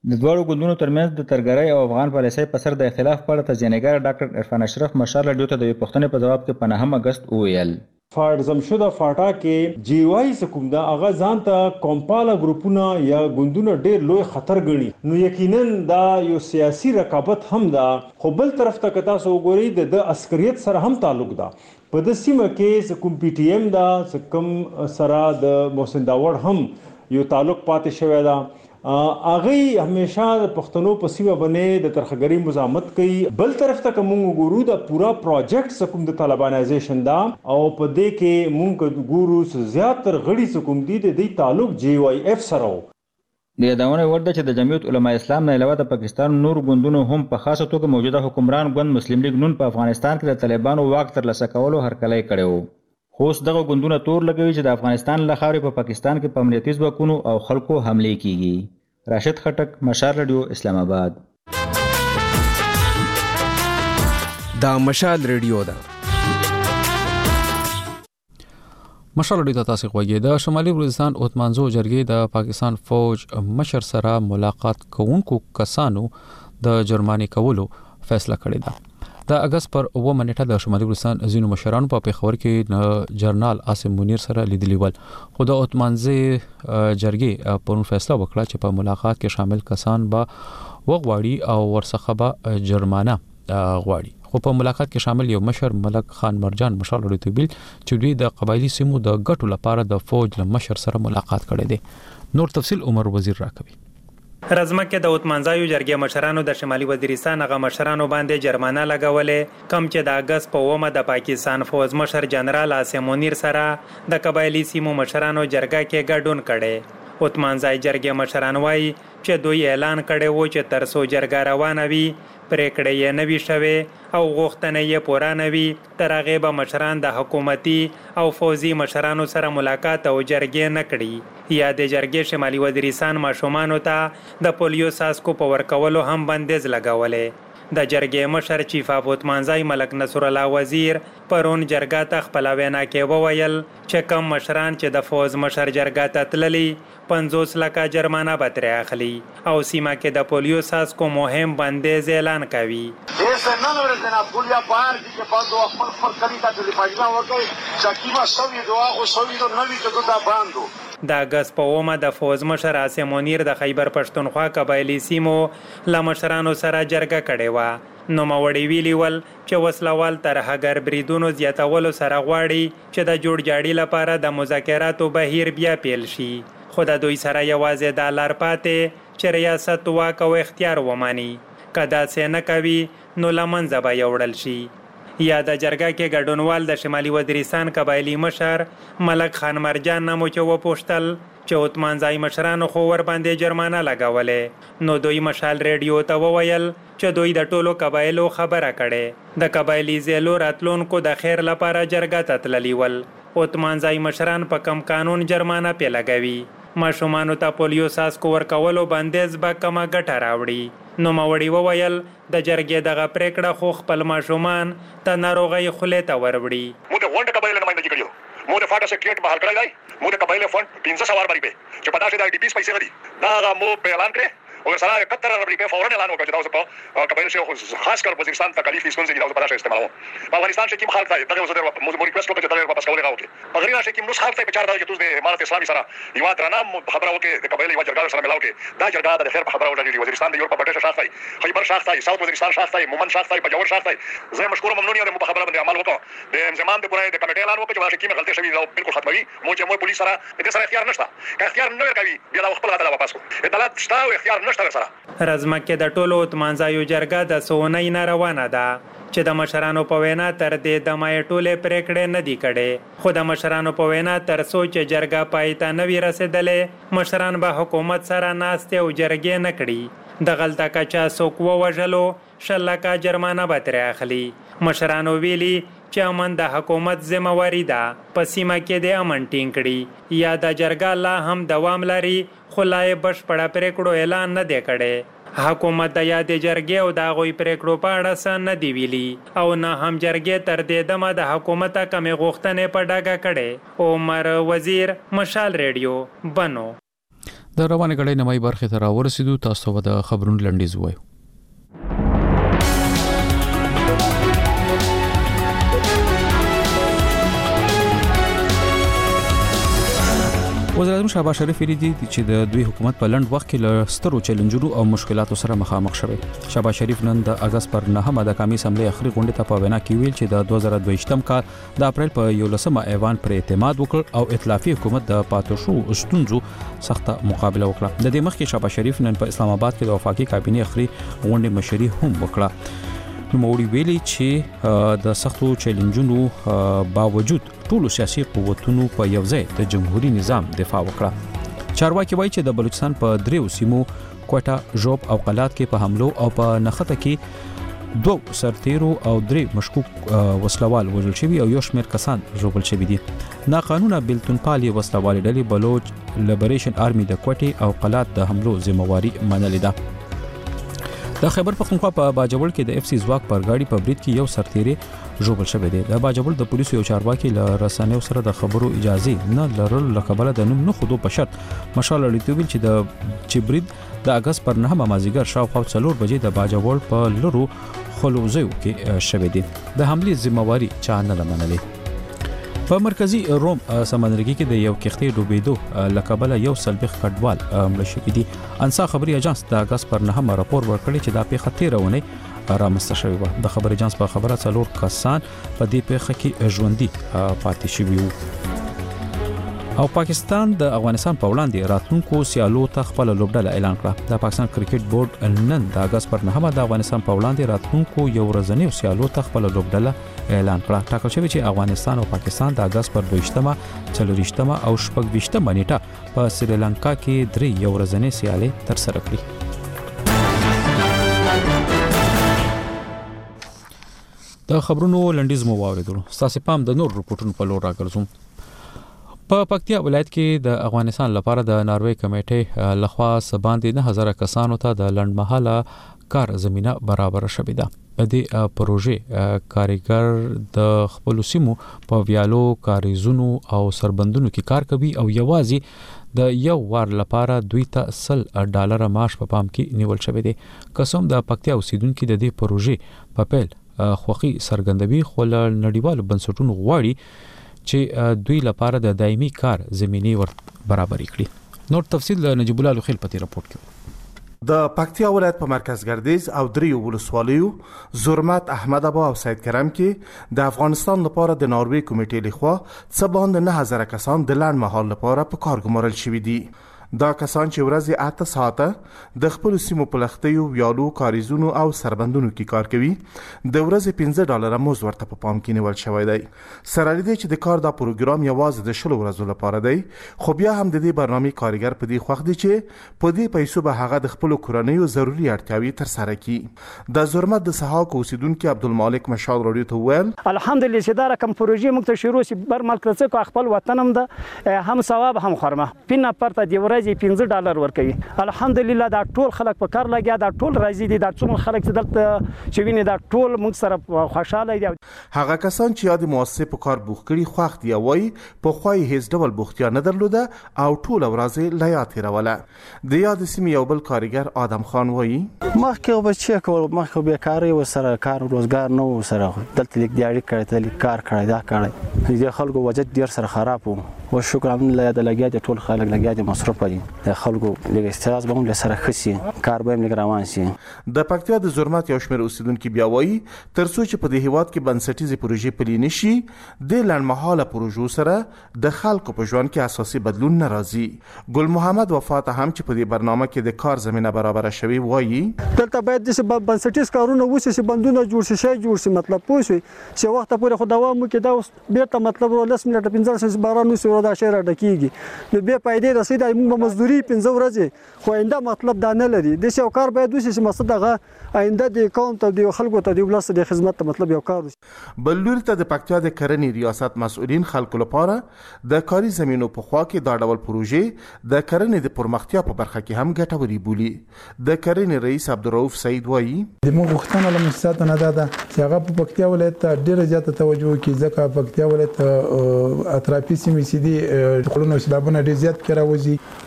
Speaker 13: د دوړو ګوندونو ترمنځ د ترګرۍ او افغان پالیسۍ په سر د اختلاف په اړه تجزیه‌نګار ډاکټر عرفان اشرف مشال رادیو ته د یوې پوښتنې په جواب کې په نهم اگست وویل
Speaker 15: فارزم شده فاټا کې جی وای سکوم دا اغه ځان ته کومپالا ګروپونه یا ګوندونه ډېر لوی خطر ګڼي نو یقینا دا یو سیاسي رقابت هم دا خو بل طرف ته کتا سو ګوري د عسکریت سره هم تعلق دا په د سیمه کې کوم پی ټی ایم دا کوم سره د محسن داوړ هم یو تعلق پاتې شوی دا اغه همیشه د پښتنو په سیمه باندې د ترخګری مزاحمت کوي بل طرف ته کوم ګورو د پورا پروجیکټ سکوم د طالبانایزیشن دا او په دې کې مونږ ګورو زیاتره غړي سکوم دي د دې تعلق جی وای اف سره
Speaker 13: د یادونه ورده چې د جمعیت علما اسلام نه علاوه د پاکستان نور ګوندونو هم په خاصه توګه موجوده حکمران ګوند مسلم لیگ نون په افغانستان کې د طالبانو واک ترلاسه کولو هرکلی کړی و خو اوس دغه ګوندونه تور لګوي چې د افغانستان له خاورې په پاکستان کې په امنیتي ځواکونو او خلکو حملې کیږي راشد خټک مشال رادیو اسلام آباد
Speaker 16: دا مشال رادیو ده
Speaker 1: مشال رادیو ته تاسو غوږی د شمالي وزیرستان اوتمانزو جرګې د پاکستان فوج مشر سره ملاقات کوونکو کسانو د جرماني کولو فیصله کړې ده د اگست پر اوه منټه د شمالي وزیرستان ازینو مشرانو په پیښور کې جنرال عاصم منیر سره لیدلی ول خو د اوتمانزي جرګې پرون فیصله وکړه چې په ملاقات کې شامل کسان به وغواړي او ورڅخه به جرمانه غواړي خو په ملاقات کې شامل یو مشر ملک خان مرجان مشال رډو بیل چې دوی د قبایلی سیمو د ګټو لپاره د فوج له مشر سره ملاقات کړي دي نور تفصیل عمر وزیر راکوي
Speaker 17: رزمکه د اوتمانزایو جرګې مشرانو د شمالي وزیرستان هغه مشرانو باندې جرمانه لګولې کم چې د اگست په اومه د پاکستان فوج مشر جنرال عاصم منیر سره د قبایلی سیمو مشرانو جرګه کې ګډون کړي اوتمانزای جرګې مشران وایي چې دوی اعلان کړي وو چې تر څو جرګه روانه وي پریکړې یې نوي شوي او غوښتنې یې پوره نوي تر هغې به مشران د حکومتي او فوزي مشرانو سره ملاقات او جرګې نه کړي یا د جرګې شمالي وزیرستان ماشومانو ته د پولیو څاڅکو په ورکولو هم بندیز لګولې د جرګې مشر چیف اف اوتمانزای ملک نصر الله وزیر پرون جرګه ته خپل وینا کې وویل چې کم مشران چې د فوز مشر جرګه ته تللي پنځوس لکه جرمانه به ترې اخلي او سیمه کې د پولیو څاڅکو مهم بندیز اعلان کوي د اگست په اومه د فوز مشر عاصم منیر د خیبر پښتونخوا قبایلی سیمو له مشرانو سره جرګه کړې وه نو موړی ویلی ول چې وسلوال ترهګر بریدونو زیاتولو سره غواړي چې د جوړجاړي لپاره د مذاکراتو بهیر بیا پیل شي خو د دوی سره یوازې د لار پاتې چې ریاست واک او اختیار وماني که داسې نه کوي نو له منځه به یوړل شي یا د جرګه کې ګډونوال د شمالي وزیرستان قبایلی مشر ملک خان مرجان نامو چې وپوښتل چې اوتمانزای مشرانو خو ور باندې جرمانه لګولې نو دوی مشال ریډیو ته وویل چې دوی د ټولو قبایلو خبره کړي د قبایلی زیلو راتلونکو د خیر لپاره جرګه ته تللي ول اوتمانزای مشران په کم قانون جرمانه پې لګوي ماشومانو ته پولیو څاڅکو ورکولو بندیز به کمه ګټه راوړي نو موړی وویل د جرګې دغه پریکړه خو خپل ماشومان ته ناروغۍ خولې ته وروړي
Speaker 4: مو د غونډه قبایل نمائندګي کړیو مو د فاټا سیکریټ بحال کړی دی مو د قبایل فند پنځه سوار باندې به چې په داسې د ډي پی پیسې غدي دا هغه مو په اعلان کړی او سره اکهتر ارب روپے فورا اعلان وکړ چې تاسو په قبایل شي خاص کر وزیرستان تکلیف هیڅ څنګه تاسو په داسې استعمالو په افغانستان کې کوم خلک دی دغه وزیر مو ریکوست وکړ چې تاسو واپس کولای راوړئ په غیر شي کې نو خلک په چار دغه چې تاسو د امارت اسلامي سره یو درنه خبره وکړي د قبایل یو جرګه سره ملاو کې دا جرګه د خیر په خبره وکړي وزیرستان د یورپ په ډېر شاخ دی خیبر شاخ دی ساوث وزیرستان شاخ دی مومن شاخ دی بجور شاخ دی زه مشکور ممنون یم په خبره باندې عمل وکړو د انضمام د پوره د کمیټې اعلان وکړ چې واشه کې غلطي شوی او بالکل ختموي مو چې مو پولیس سره د سره اختیار نشته که اختیار نه ورکوي بیا د خپل غاډه واپس کو اطلاعات شته او اختیار نشته سره
Speaker 17: رزمکه د ټولو اوتمانزایو جرګه د سونې نه روانه ده چې د مشرانو په وینا تر دې د مای ټولې پریکړې نه دی کړي خو د مشرانو په وینا تر څو چې جرګه پای ته نه وي رسیدلې مشران به حکومت سره ناستې او جرګې نه کړي د غلطه کچا څوک ووژلو شل لکه جرمانه به ترې اخلي مشرانو ویلي چې امن د حکومت ذمہواری ده په سیمه کې د امن ټینګ کړي یا د جرګه لا هم دوام لري خو لا یې بشپړه پریکړو اعلان نه دی کړی حکومت د یادې جرګې او د هغوی پریکړو په اړه څه نه دی ویلي او نه هم جرګې تر دې دمه د حکومته کمې غوښتنې په ډاګه کړې عمر وزیر مشال ریډیو بنو
Speaker 1: د روانه غړې نمای برخه ته راورسېدو تاسو ته د خبرونو لنډیز وایو. وزیر اعظم شهباز شریف ویلي دي چې د دوی حکومت په لنډ وخت کې له سترو چیلنجونو او مشکلاتو سره مخامخ شوی. شهباز شریف نن د اگست پر نهمه د قومي اسمبلی اخري غونډه ته په وینا کې ویل چې د دوه زره دوه ویشتم کال د اپریل په یولسمه ایوان پر اعتماد وکړ او ائتلافي حکومت د پاتې شو ستونزو سخته مقابله وکړه. د دې مخکې شهباز شریف نن په اسلام آباد کې د وفاقي کابینې اخري غونډه مشري هم وکړه. نوموړي ویلي چې د سختو چیلنجونو باوجود ټولو سیاسي قوتونو په یو ځای د جمهوریت نظام دفاع وکړه. چارواکي وایي چې د بلوچستان په دریو سیمو کوټا، ژوب او قلات کې په حملو او په نخته کې دوه سرتیرو او درې مشکوک وسلوال وژل شوي او یو شمېر کسان ژوبل شوي دي. ناقانونه بیلتونپالي وسلوالي ډلې بلوچ لیبریشن آرمي د کوټې او قلات د حملو ذمہواری منلې ده. د خیبر پختونخوا په باجوړ کې د اف سی ځواک پر غاړي په برید کې یو سرتیری ژوبل شوی دی. د باجوړ د پولیسو یو چارواکي له رسنیو سره د خبرو اجازه نه لرل لکبله د نوم نه خودو په شرط مشال لري ویل چې د چې برید د اگست پر نهمه مازیګر شاوخوا څلور بجې د باجوړ په لرو خلوزیو کې شوی دی. د حملې ذمہواری چا نه منلې. په مرکزی روم سمندرګي کې د یو کښتۍ ډوبېدو لکبله یو سلبخ کډوال مړ شوی دی. انسا خبري اجانس د اگست پر نهمه راپور ورکړی چې دا پیښه تیرونه رامنځته شوې وه. د خبري اجانس په خبره څلور کسان په دې پیښه کې ژوندي پاتې شوي وو. او پاکستان د افغانستان په وړاندې راتلونکو سیالو ته خپل لوبډله اعلان کړه. د پاکستان کرکټ بورډ نن د اگست پر نهمه د افغانستان په وړاندې راتلونکو یو ورځنیو سیالو ته خپل لوبډله اعلان کړه. ټاکل شوی چې افغانستان او پاکستان د اگست پر دویشتمه، څلوریشتمه او شپږویشتمه نیټه په سریلانکا کې درې یو ورځنۍ سیالۍ ترسره کړي. د خبرونو لنډیز مو واوریدلو. ستاسو پام د نور رپورټونو په لور راګرځوم. په پکتیا ولایت کې د افغانستان لپاره د ناروې کمیټې لخوا سباندې نه هزار کسانو ته د لنډمهاله کار زمينه برابر شوې ده. په دې پروژې کاریګر د خپل سیمو په ویالو کاریزونو او سربندونو کې کار کوي او یوازې د یو وار لپاره دوی ته سل ډالر معاش په پام کې نیول شوی دی. قسم د پکتیا اوسیدونکو د دې پروژې په پیل خوخي سرګندوي خو له نړیوالو بنسټونو غواړي چې دوی لپاره د دایمي کار زميني ور برابر کړي. نور تفصیل نجیب الله لوخیل پتی راپورټ کوي.
Speaker 18: د پکتیا ولایت په مرکز ګردیز او دریو ولسوالیو زرمت، احمد ابا او سید کرم کې د افغانستان لپاره د ناروې کمیټې لخوا څه باندې نه هزار کسان د لنډ مهال لپاره په کار ګمارل شوي دي. دا کسان چې ورځې اته ساعته د خپل سیمو په لختیو، ویالو، کاریزونو او سربندونو کې کار کوي. د ورځې پنځه ډالر مزد ورته په پام کې نیول شوی دی. سره لري چې د کار دا پروګرام یوازې د شلو ورځو لپاره دی، خو بیا هم د دې برنامې کارګر په دې خوښ دي چې په دې پیسو به هغه د خپل کورنیو ضروري اړتیاوې تر سره کړي. د زرمت د سحاق اوسیدونکو عبدالمالک مشال رادیو ته ویل
Speaker 19: الحمدلله چې دا رقم پروژې موږ ته شروع سي بر ملک څخه خپل وطن هم ده هم ثواب هم خرمه پینه پرته دی ورځ پنځه ډالر ورکوي. الحمدلله دا ټول خلک په کار لګیا، دا ټول راځي دي، دا څومره خلک چې دلته چې ویني دا ټول موږ سره خوشاله دي.
Speaker 18: هغه کسان چې یاد مؤسسه په کار بوخ کړي خوښ دي وای په خوای هیڅ ډول بوختیا نه درلوده او ټول ورځ لا یاد تیروله. د یاد سیمې یو بل کارګر آدم خان وای
Speaker 20: مخکې به چې کول مخکې به کاری و سره کار روزګار نه و سره دلته لیک دیاري کړی ته کار کړی دا کړی د خلکو وجد ډیر سره خراب وو. و شکر الحمدلله د لګیا دي ټول خلک لګیا دي مصرف دي د خلکو لږ استعداد به هم له سره خسي کار به هم لږ روان شي.
Speaker 18: د پکتیا د زرمت یو شمېر اوسیدونکو بیا وایي ترڅو چې په دې هیواد کې بنسټیزې پروژې پلي نشي د لنډمهاله پروژو سره د خلکو په ژوند کې اساسي بدلون نه راځي. ګل محمد وفات هم چې په دې برنامه کې د کار زمينه برابر شوي وایي
Speaker 21: دلته باید د بنسټیز کارونه وشي چې بندونه جوړ شي شي جوړ شي مطلب پوه شي چې وخت پورې خو دوام وکړي دا اوس بیرته مطلب ورلس منټه پنځه ساعت باران نو دا شهر ډکیږي نو به پایدې رسید موږ مزدوري پنځه ورځې خو آینده مطلب دا نه لري. د شو کار باید وشي چې مقصد هغه آینده د قوم ته د خلکو ته د ولس د خدمت مطلب یو کار وشي.
Speaker 18: بلور ته د پکتیا د کرنې ریاست مسؤلین خلکو لپاره د کاري زمينو په خوا کې دا ډول پروژې د کرنې د پرمختیا په برخه کې هم ګټوري بولي. د کرنې رئیس عبدالرؤف سعید وایي
Speaker 22: د موږ غوښتنه له مؤسساتو نه ده چې هغه په پکتیا ولایت ته ډیره زیاته توجه وکړي ځکه پکتیا ولایت اطرافي سیمې سي دي خلونو سلابونه ډیر زیات کې راوځي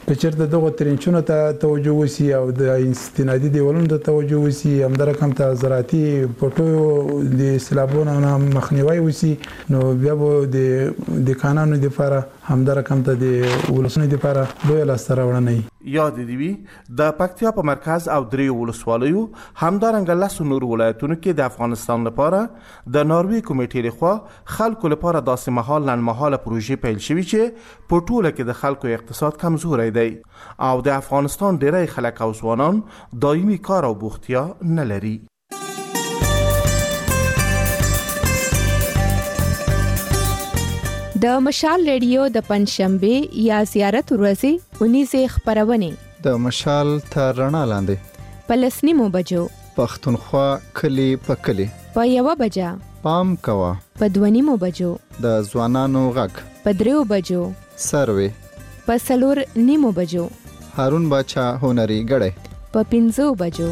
Speaker 22: که چیرته دغه ترنچونو ته توجه وسی او د استنادي دیوالونو ته توجه وسی هم در کم ته زراعتي پټو د سلابونو نه مخنیوي وسی نو بیا به د د قانونو لپاره هم در کم ته د ولسونو لپاره دوی لاستره وړنه
Speaker 18: یاد دی وی د پکتیا په مرکز او درې ولسوالیو همدارنګه لاسو نور ولایتونو کې د افغانستان لپاره د ناروی کمیټې لخوا خلکو لپاره داسې مهال نن مهاله پروژې پیل شوې چې په ټوله کې د خلکو اقتصاد کمزوري دی او د افغانستان ډېری خلک او ځوانان دایمي کار او بوختیا نه لري.
Speaker 2: د مشال ریډیو د پنځشنبه یا زیارت ورځې اونیزه خبرونه
Speaker 12: د مشال تر رڼا لاندې
Speaker 2: په لسنیمو بجو
Speaker 12: پښتونخوا کلی په کلی
Speaker 2: په یو بجا
Speaker 12: پام کوا
Speaker 2: په دونیمو بجو
Speaker 12: د ځوانانو غږ
Speaker 2: په دریو بجو
Speaker 12: سروي
Speaker 2: په سلور نیمو بجو
Speaker 12: هارون باچا هنري غړې
Speaker 2: په پنځو بجو.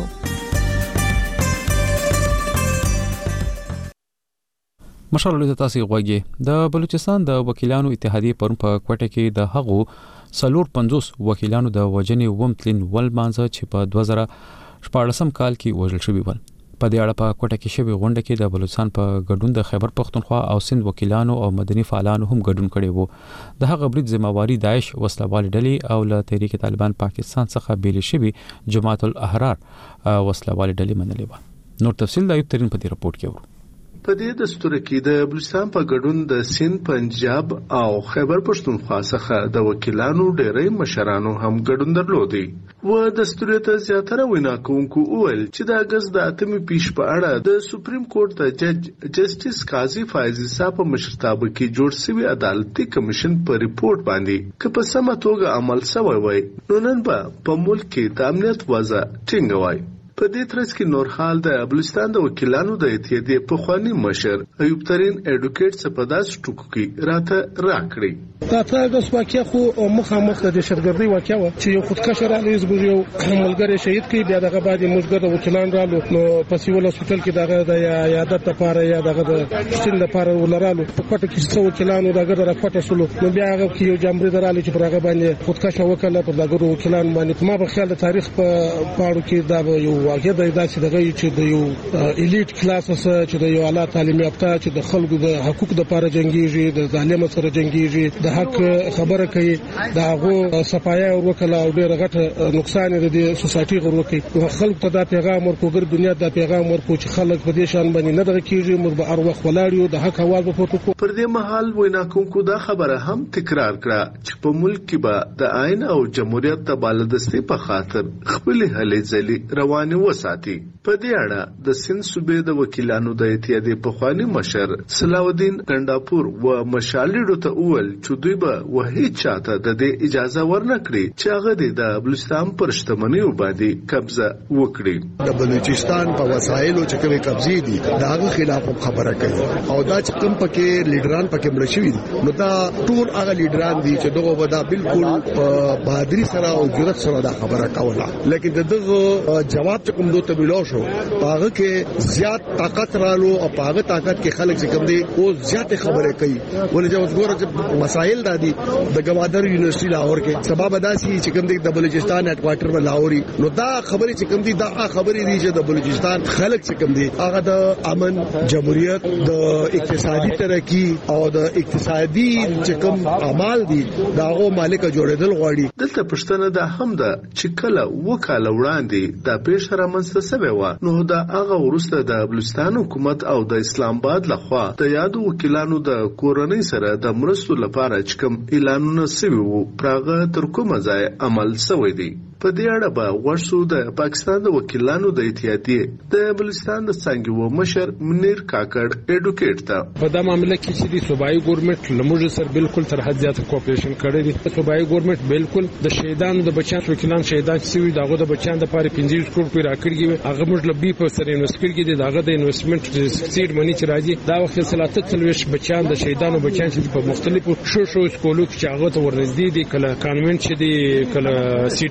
Speaker 1: مشال له تاسو غوږی د بلوچستان د وکیلانو اتحادیه پرون په کوټه کې د هغو سلور پنځوس وکیلانو د وجنې ومتلین ول مانزه چې په دوه زره شپږم کال کې وژل شوی ول. په دې اړه په کوټه کې شوی غونډه کې د بلوچستان په ګډون د خیبر پختونخوا او سند وکیلانو او مدني فعالانو هم ګډون کړي وو. د هغه برید ذمہواری داعش وسلوال ډلې او له تحریک طالبان پاکستان څخه بیل شوی جماعت الاحرار وسلوال ډلې منلې و. نور تفصیل د ایوب ترين په دې رپورت کې ورو.
Speaker 5: په دې دستور کې د بلوچستان په ګډون د سند پنجاب او خیبر پښتونخوا څخه د وکیلانو ډېری مشرانو هم ګډون درلودي و دستور ته زیاتره وینا کوونکو وویل چې د اگست د اتمې پیش په اړه د سپریم کورټ د جج جسټیس قاضي فایز عیسی په مشرتابه کې جوړ شوی عدالتي کمیشن په ریپورت باندې که په سمه توګه عمل شوی وای نو نن به په ملک کې د امنیت وضع ټینګه وای. په دې ترڅ کې نور حال د بلوچستان د وکیلانو د اتحادیې پخوانی مشر ایوب ترين اډوکیټ سپداس ټکو کې راته راکړي.
Speaker 23: دا ټول د واقعیا خو مخامخ د شرګردي واقعیا و چې یو خودکش را لیز بو یو ملګری شهید کی بیا دغه بعد موږ د وکیلان رالو نو په سیول هسپتال کې دغه د یادت لپاره یا دغه د شتین لپاره ولرالو په کوټه کې څو وکیلانو دغه د راکټه سلو نو بیا هغه کې یو جمهوریت درالو چې پرغه باندې خودکش وکړه په دغه وکیلان باندې ما په خیال تاریخ په پاړو کې دا یو واقعیا د داسې دغه چې د یو الیټ کلاس سره چې د یو اعلی تعلیم یافته چې د خلکو د حقوق لپاره جنگیږي د ظالم سره جنگیږي د حق خبره کوي دا هغه صفایا ورکړه او ډېر غټ نقصان د سوسایټي ورکړي خلکو ته دا پیغام ورکوګر دنیا دا پیغام ورکو چې خلک په دې شان باندې نه دغه کیږي مر به ار وخت ولاړیو د حق اواز په پورته
Speaker 5: پر دې مهال وینا کوونکو دا خبره هم تکرار کړه چې په ملک کې به د آئین او جمهوریت د بالادستي په خاطر خپل هلې ځلې روانه وساتي. په دې اړه د سند صوبې د وکیلانو د اتحادیې پخوانی مشر صلاح الدین ګنداپور و مشالډو ته وویل چې دوی به وهي چاته د دې اجازه ورنکړي چې هغه د بلوچستان پر شتمنیو باندې قبضه وکړي.
Speaker 24: د بلوچستان په وسایلو چې کومه قبضې دي دا هغه خلاف خبره کوي او دا چې کوم پکې لیډران پکې مړ شوي نو دا ټول هغه لیډران دي چې دغه ودا بالکل په بهادری سره او جرأت سره دا خبره کوله لیکن دغه جواب چې کوم دوته ملو شو پاغه کې زیات طاقت رالو او پاغه طاقت کې خلک چې کوم دي او زیات خبره کوي ولې چې وګوره چې مسائل دادي د گوادر یونیورسيټي لاهور کې سبب داسي چې کوم دي د بلوچستان هډ کوارټر په لاهوري نو دا خبرې چې کوم دي دا خبرې دي چې د بلوچستان خلک چې کوم دي هغه د امن جمهوریت د اقتصادي ترقی او د اقتصادي چې کوم اعمال دي داغه مالک جوړېدل غواړي.
Speaker 5: دلته پښتنه د هم ده چې کله وکاله وړاندې د پیښ رامنځته شوی و نو دا هغه ورسته د بلوچستان حکومت او د اسلام آباد لخوا د یادو وکیلانو د کورنۍ سره د مرستو لپاره چې کوم اعلانونه شوي وو پراغه تر کومه ځای عمل شوی دی. په دې اړه به ورسو د پاکستان د وکیلانو د اتحادیې د بلوچستان د څنګه و مشر منیر کاکړ اډوکیټ ته
Speaker 23: په دا معاملې کې چې د صوبایي ګورنمنت لموږ سره بالکل تر حد زیات کوپریشن کړی دی. صوبایي ګورنمنت بالکل د شهیدانو د بچیان وکیلان شهیدان شوي دغه د بچیان د پاره پنځه کروڑ روپیا راکړي هغه موږ لبي په سره انویسټ کړی دي دغه د انویسټمنت سیډ منی چې راځي دا وخت سلاته تلويش بچیان د شهیدانو بچیان چې په مختلفو شو شو سکولو کې هغه ته ورنږدې دي کله کانوینټ چې دي کله سیټي سکول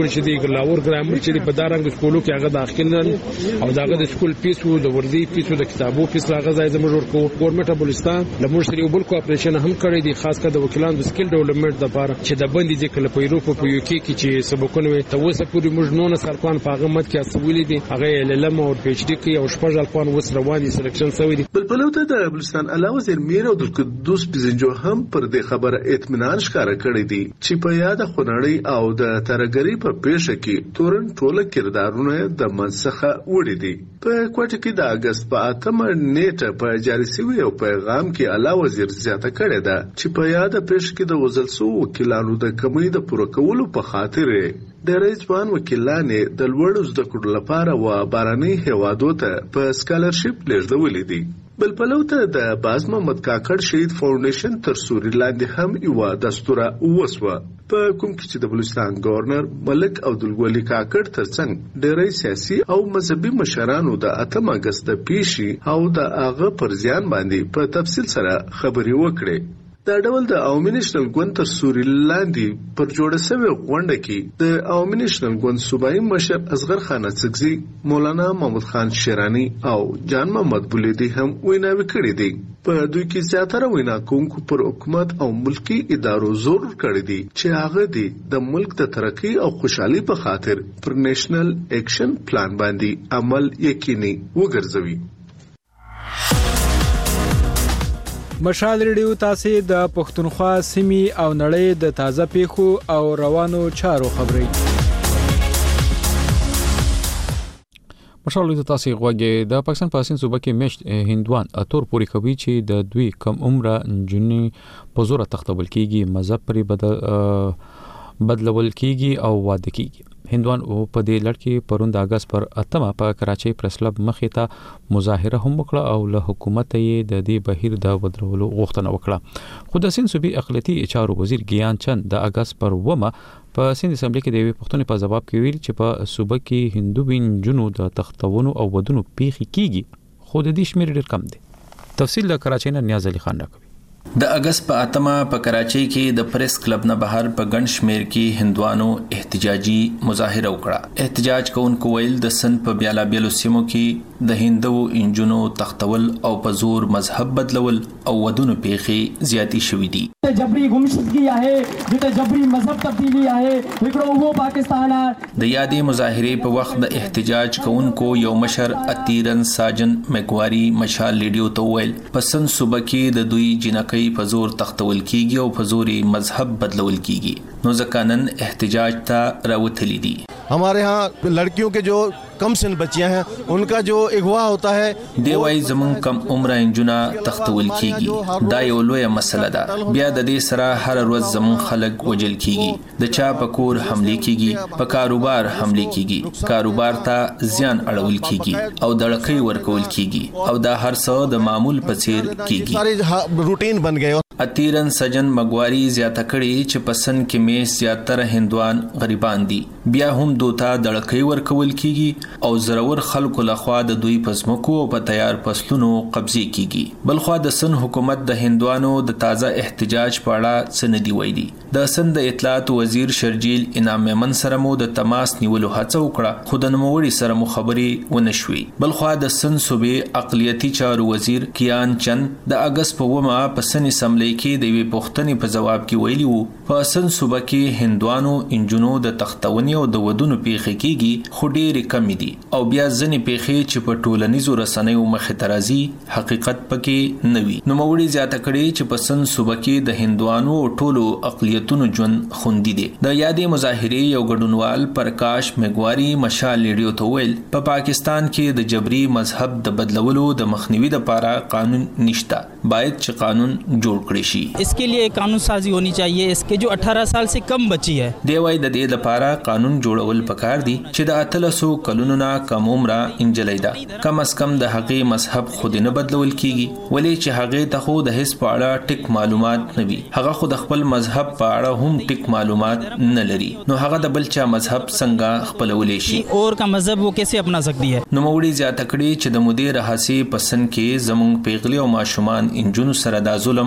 Speaker 23: چې د لاور ګرامر چې په دارنګ سکولو کې هغه داخل نه او داغه د سکول فیس او د وردی فیس او د کتابو فیس هغه ځای زموږ ورکو ګورنمنت افغانستان لمر سره یو بل کوپریشن هم کړی دی خاص کر د وکیلانو د سکل ډیولپمنٹ لپاره چې د بندي د کله په یورپ او په یو کې چې سبقونه وي ته اوسه پوری موږ نو نه سرپان په هغه مت کې اسولې دي هغه ال ال ام او پی ایچ ډی کې او شپږ الفان وس روان دي سلیکشن شوی دي
Speaker 5: بل پلوته د بلوچستان علاوه وزیر میر عبد القدوس پزنجو هم پر دې خبره اطمینان ښکارا کړی دی چې په یاد خنړی او د ترګری په پیښه کې تورن ټوله کردارونه د منسخه وړي دي په کوټه کې د اگست په اتمه نیټه په جاری شوی او پیغام کې علاوه وزیر زیاته کړی ده چې په یاد پیښه کې د وزلسو وکیلانو د کمی د پوره کولو په خاطر د ځوان وکیلانې د لوړو زده کړو لپاره و باراني هوادو ته په سکالرشپ لیږدولې دي بل پلوته د باز محمد کاکړ شهید فاونډیشن تر سوري لاندې هم یو دستوره وسوه په کوم کې چې د بلوچستان گورنر ملک عبدالولي کاکړ ترڅنګ ډېری سیاسي او مذهبي مشرانو د اتم اگست د پیشي او د هغه پر ځان باندې په تفصیل سره خبري وکړي دا ډول د عوامي نېشنل ګوند تر سوري لاندې پر جوړه شوې غونډه کې د عوامي نېشنل ګوند صوبایي مشر اصغر خان اڅکزي مولانا محمود خان شیرانی او جان محمد بولیدي هم ویناوي کړې دي په دوی کې زیاتره وینا کوونکو پر حکومت او ملکی ادارو زور کړی دي چې هغه دي د ملک د ترقی او خوشحالي په خاطر پر نېشنل اکشن پلان باندې عمل یقیني وګرځوي
Speaker 6: مشال ریډیو تاسو د پښتونخوا سیمې او نړۍ د تازه پیښو او روانو چارو خبري
Speaker 1: مشال ریډیو تاسو غوږی د پاکستان په سین صوبه کې مشت هندوان اتور پوری کوي چې د دوی کم عمره جنې په زور تختبل کیږي مذهب پرې بدل بدلول کیږي او واده کیږي هندوان او په دې لړ کې پروند اگست پر اتمه په کراچۍ پریس کلب مخې ته مظاهره هم وکړه او له حکومت یې د دې بهیر د ودرولو غوښتنه وکړه خو د سین صوبې اقلیتي چارو وزیر ګیان چند د اگست پر ومه په سند اسمبلی کې د یوې پښتنې په جواب کې ویل چې په صوبه کې هندو بین جنو د تختونو او ودونو پیخي کیږي خو د دې شمیر ډېر کم دی تفصیل د کراچۍ نه نیاز علي خان راکوي
Speaker 7: د اگست په اتمه په کراچۍ کې د پریس کلب نه بهر په ګڼ شمیر کې هندوانو احتجاجي مظاهره وکړه احتجاج کوونکو ویل د سن په بیالا بیلو سیمو کې د هندو انجونو تختول او په زور مذهب بدلول او ودونو پیخي زیاتی شوې دي
Speaker 8: جبری گمشدگی آهي د جبری مذهب تبدیلی آهي وکړو وو پاکستان
Speaker 7: د یادې مظاهره په وخت د احتجاج کوونکو یو مشر اتیرن ساجن مګواري مشال لیډیو ته ویل په سن صوبه کې د دوی جنکې په زور تختول کیږي او په زور مذهب بدلول کیږي نو ځکانن احتجاج ته راوتلی دي
Speaker 9: हमारे यहाँ लड़कियों के जो कम सिन बच्चियां हैं उनका जो अगवा होता है
Speaker 7: دیوای زمون کم عمره انجونا تختول کیږي دا یو لوی مسله ده بیا د دې سره هر ورځ زمون خلک وجل کیږي د چا په کور حمله کیږي په کاروبار حمله کیږي کاروبار ته زیان اړول کیږي او دړکې ورکول کیږي او دا هر څه د معمول په څیر کیږي
Speaker 9: ساري روټین بن گئے
Speaker 7: اتیرن سجن مګواري زیاته کړي چې پسن کې مې زیاتره هندوان غریبان دي بیا هم دوتا دړکې ورکول کیږي او زرور خلکو لخوا د دوی پسمکو او په تیار فصلونو قبضه کیږي بلخوا د سن حکومت د هندوانو د تازه احتجاج په اړه سندي وایي د سن د اطلاعات وزیر شرجیل انعام میمن سره مو د تماس نیولو هڅه وکړه خو د نوموړي سره مو خبري ونشوي بلخوا د سن صوبې اقلیتي چارو وزیر کیان چند د اگست په ومه په سن اسمبلی کې د وی پښتنې په جواب کې ویلي وو په سن صوبه کې هندوانو انجونو د تختونی او د ودونو پیخي کیږي خو ډېر کم دي او بیا ځنې پیخي چې په ټولنیزو رسنیو مخ ترازی حقیقت پکې نوي نو موړي زیاته کړي چې په سن صوبه کې د هندوانو او ټولو اقلیتونو ژوند خوندي دي د یادې مظاهره یو ګډونوال پرکاش مګواري مشال لیډیو ته ویل په پا پاکستان کې د جبري مذهب د بدلولو د مخنیوي لپاره قانون نشته باید چې قانون جوړ کړي شي
Speaker 25: इसके लिए कानून साजी होनी चाहिए इसके जो अठारह साल से कम बच्ची है
Speaker 7: دیوای د دې لپاره قانون جوړول پکار دي چې د اتلسو کلونو نه کم عمره انجلۍ ده کم از کم د هغې مذهب خود نه بدلول کیږي ولې چې هغې ته خو د هیڅ په اړه ټیک معلومات نه وي هغه خو د خپل مذهب په اړه هم ټیک معلومات نه لري نو هغه د بل چا مذهب څنګه خپلولی شي
Speaker 25: اور کا مذهب وہ کیسے اپنا سکتی ہے
Speaker 7: نو موړي زیاته کړي چې د مدیر حسی پسند کې زمونږ پیغلي او ماشومان انجونو سره د ظلم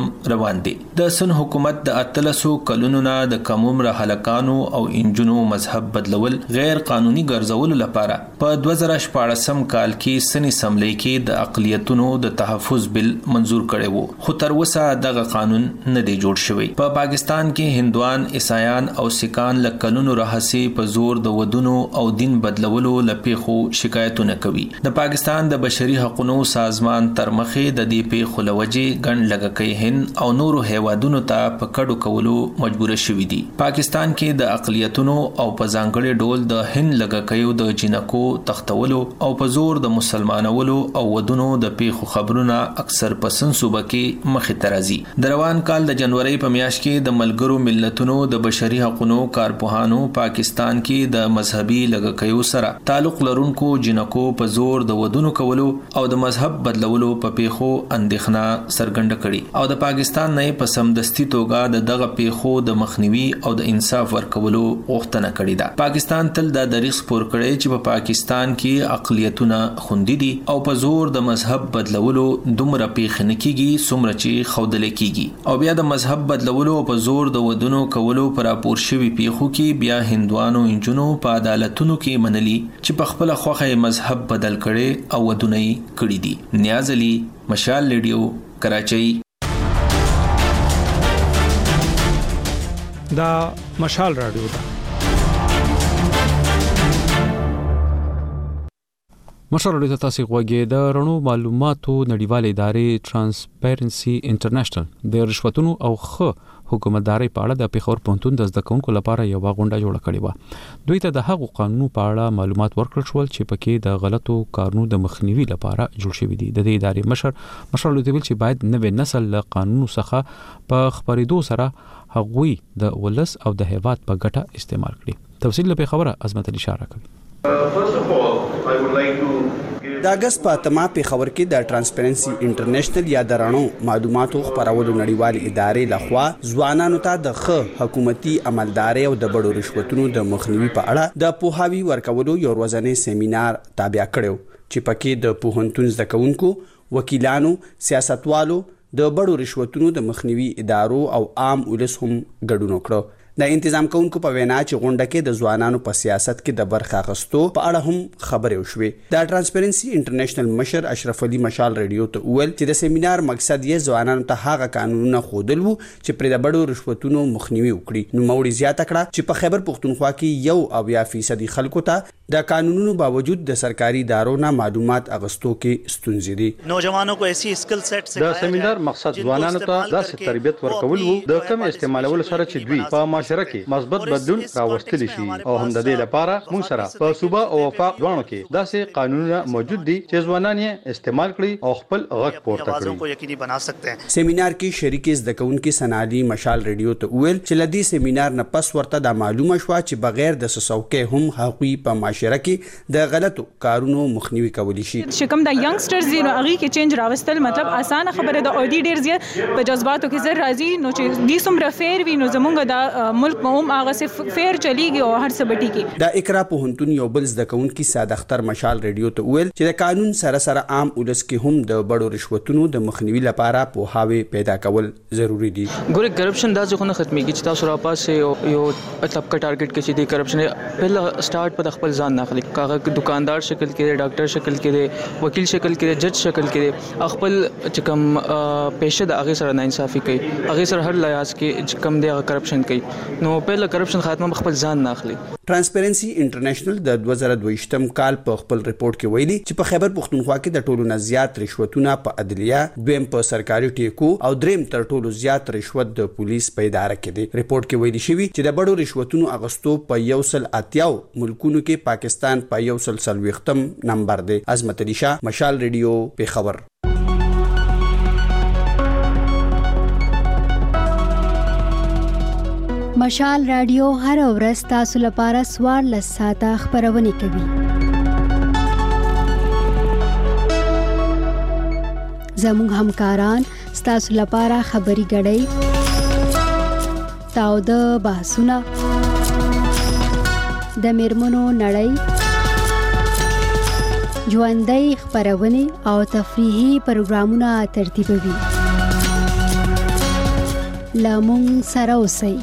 Speaker 7: روان دي. د سن حکومت د اتلسو کلونو نه د کم عمر هلکانو او انجونو مذهب بدلول غیر قانوني ګرځولو لپاره په دوه زره شپاړسم کال کې سن اسمبلی کې د اقلیتونو د تحفظ بل منزور کړي وو، خو تر اوسه دغه قانون نه دی جوړ شوی. په پاکستان کې هندوان، عیسایان او سکان لکلونو راهسي په زور د ودونو او دین بدلولو لپیخو شکایتونه کوي. د پاکستان د بشري حقوقو سازمان تر مخې د دې پیښو لوجې ګڼ لږکۍ هند او نورو هیوادونو ته په کډو کولو مجبور شوي دي. پاکستان کې د اقلیتونو او په ځانګړي ډول د هند لږکیو د جنکو تختولو او په زور د مسلمانولو او ودونو د پیښو خبرونه اکثر په سن صوبه کې مخې ته راځي. د روان کال د جنوري په میاشت کې د ملګرو ملتونو د بشري حقوقو کارپوهانو پاکستان کې د مذهبي لږکیو سره تعلق لرونکو جنکو په زور د ودونو کولو او د مذهب بدلولو په پیښو اندېښنه څرګنده کړې او د پاکستان نه په سمدستي توګه د دغه پیښو د مخنیوي او د انصاف ورکولو غوښتنه کړې ده. پاکستان تل د دریغ سپور کړی چې په پاکستان کې اقلیتونه خوندي دي او په زور د مذهب بدلولو دومره پیښ نه کیږي څومره چې ښودل کیږي او بیا د مذهب بدلولو او په زور د ودونو کولو پر راپور شوي پیښو کې بیا هندوانو انجونو په عدالتونو کې منلي چې په خپل خوخه مذهب بدل کړي او ودونه یې کړي دي. نیاز علي، مشال ریډیو، کراچۍ.
Speaker 6: دا مشال رادیو ده.
Speaker 1: مشال رادیو ته تاسو غوږی د رڼو معلوماتو نړیوال ادارې ترانسپیرنسي انټرنیشنل د رشوتونو او خ حکومتداري په اړه د پیښور پونتون د زده کوونکو لپاره یو غونډه جوړه کړې و. دوی ته د هغو قانونو په اړه معلومات ورکړل شول چې پکې د غلطو کارونو د مخنیوي لپاره جوړ شوي دي. د دې ادارې مشر مشر لوتیل چې باید نوې نسل له قانونو څخه په خبرېدو سره هغوی د ولس او د هیواد په ګټه استعمال کړي. تفصیل په خبره عظمت علي اشاره کوي.
Speaker 3: د اگست په اتمه په خبر کې د ترانسپیرنسي انټرنیشنل یا د رڼو معلوماتو خبرولو نړیوال ادارې لخوا ځوانانو ته د ښه حکومتي عملداري او د بډو رشوتونو د مخنیوي په اړه د پوهاوی ورکولو یو ورځنی سیمینار تابع کړو چې پکې د پوهنتون زده کوونکو، وکیلانو، سیاستوالو، د بډو رشوتونو د مخنیوي ادارو او عام ولس هم ګډون وکړو. د تنظیم کوونکو په وینا چې غونډه کې د ځوانانو په سیاست کې د برخه اخیستو په اړه هم خبرې وشوې. د ترانسپیرنسي انټرنیشنل مشر اشرف علي مشال ریډیو ته وویل چې د سیمینار مقصد یې ځوانانو ته هغه قانونونه ښودل وو چې پر د بډو رشوتونو مخنیوي وکړي. نو موړي زیاته کړه چې په خیبر پښتونخوا کې یو اویا فیصدي خلکو ته د قانونونو باوجود د سرکاري ادارو نه معلومات اغستو کې ستونزې دي.
Speaker 10: نوجوانو کو ایسی سکل سیټ
Speaker 11: د سیمینار مقصد ځوانانو ته داسې تربیت ورکول وو د کم استعمالولو سره چې دوی په معاشره کې مثبت بدلون راوستلی شي او هم د دې لپاره موږ سره په صوبه او وفاق دوانو کې داسې قانونونه موجود دي چې ځوانان یې استعمال کړي او خپل غږ پورته کړي.
Speaker 3: سیمینار کې شریک زده کوونکي سنالي مشال ریډیو ته ویل چې لدی سیمینار نه پس ورته د معلومه شو چې بغیر د سسوکې هم حقوقي په معاشره کې د غلطو کارونو مخنیوي کولی شي.
Speaker 14: چې کوم د ینګسټرز دی نو هغه کې چینج راوستل مطلب اسانه خبره د اودي ډیر زیات په جذباتو کې زر راځي نو چې دې څومره فیر وي نو زمونږ د ملک مو هغه سه فیر چلیږي او هر څه بټي کې.
Speaker 3: د اقرا پوهنتون یو بل زده کوونکي ساده اختر مشال ریډیو ته ویل چې د قانون سره سره عام ولس کې هم د بډو رشوتونو د مخنیوي لپاره پوهاوی پیدا کول ضروری دي.
Speaker 15: ګوره کرپشن دا ځکه نه ختميږي چې تاسو را پاسه یو طبقه ټارګټ کې چې دی کرپشن په سٹارټ په خپل ځان ناخلي کاغه دکاندار شکل کې ډاکټر شکل کې وکیل شکل کې جج شکل کې خپل چې کوم پیشه د هغه سره ناانصافي کوي هغه سره هر لحاظ کې کم دی کرپشن کوي نو په کرپشن خاتمه خپل ځان ناخلي.
Speaker 3: ترانسپیرنسي انټرنیشنل د دوه زره دوه کال په خپل ریپورت کې ویلي چې په خیبر پښتونخوا کې د ټولو نه زیات رشوتونه په عدلیه، دویم په سرکاري ټیکو او دریم تر ټولو زیات رشوت د پولیس په اداره کې دی. ریپورت کې ویلي شوی چې د بډو رشوتونو اغستو په یو سل اتیاو ملکونو کې پاکستان په یو سل څلوېښتم نمبر دی. عظمت علي شاه، مشال ریډیو، پیښور.
Speaker 26: مشال رادیو هر ورځ تاسو لپاره سوار لساته خبرونه کوي. زموږ همکاران تاسو لپاره خبري غړي تاو د بحثونه د میرمنو نړۍ ژوندۍ خبرونه او تفریحي پروګرامونه ترتیبوي. لامون سره اوسئ.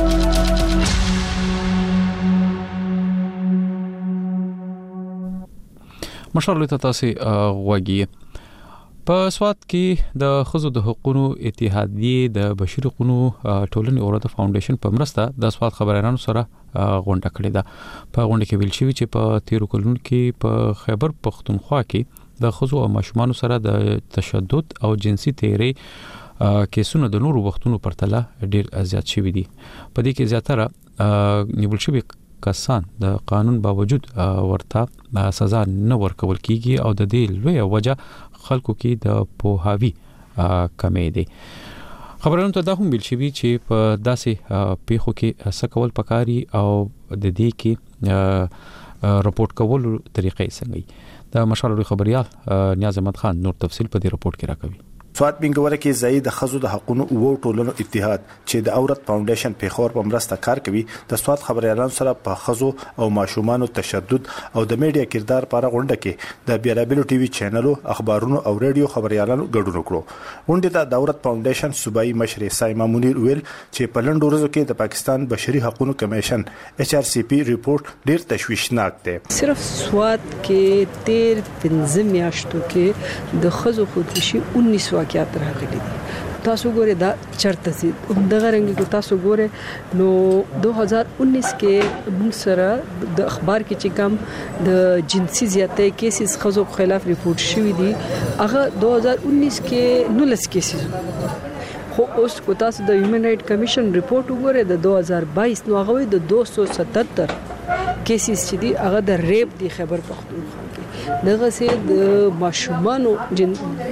Speaker 1: مشر ته تاسو غوږی په سواد کې د خزو د حقوقو اتحادیه د بشري حقوقو ټولنې اورده فاونډیشن په مرسته د سواد خبرانو سره غونډه کړې ده. په غونډه کې ویل شوی چې په تیرو کلونو کې په خیبر پختونخوا کې د خزو او ماشومان سره د تشدد او جنسي تیری کیسونه د نورو وختونو پرتله ډیر زیات شوي دي. په دې کې زیاتره نیول شوی کسان د قانون باوجود ورته سزا نه ورکول کیږي او د دې لوی وجه خلکو کې د پوهاوی کمې دي. خبرونه ته دا هم ویل شوی چې په داسې پیښو کې سکول پکاري او د دې کې رپورټ کول طریقې څنګه د مشال خبريال نیاز احمد خان نور تفصیل په دې رپورټ کې راکوي.
Speaker 4: سواد بنګوره کې زید خزو د حقوقو او ټولنو اتحاد چې د اورت فاونډیشن په خور په مرسته کار کوي د سواد خبريالانو سره په خزو او ماشومان تشدد او د میډیا کردار لپاره غونډه کې د بیرابلو ټي وي چینلو اخبارونو او رادیو خبريالانو ګډون وکړو. غونډه د اورت فاونډیشن صوبایي مشر سایما منیر ویل چې په لندن ورځو کې د پاکستان بشري حقوقو کمیشن ایچ آر سی پی ریپورت ډیر تشویشناک دی.
Speaker 13: صرف سواد کې تیر پنځه میاشتو کې د خزو خودکشي انیس واقعات راغلي دي. تاسو ګوره دا چرته سي دغه رنګ کو تاسو ګوره نو دو هزار انیس کې موږ سره د اخبار کې چې کوم د جنسي زیاتې کیسز خزو خلاف ریپورت شوی دي هغه دو هزار انیس کې نولس کیسز خو اوس کو تاسو د هیومن رائټ کمیشن ریپورت وګوره د دو هزار بائیس نو هغه د دو سو ستتر کیسز چې دي هغه د ریپ دی خیبر پختونخوا دغه سي د ماشومان جن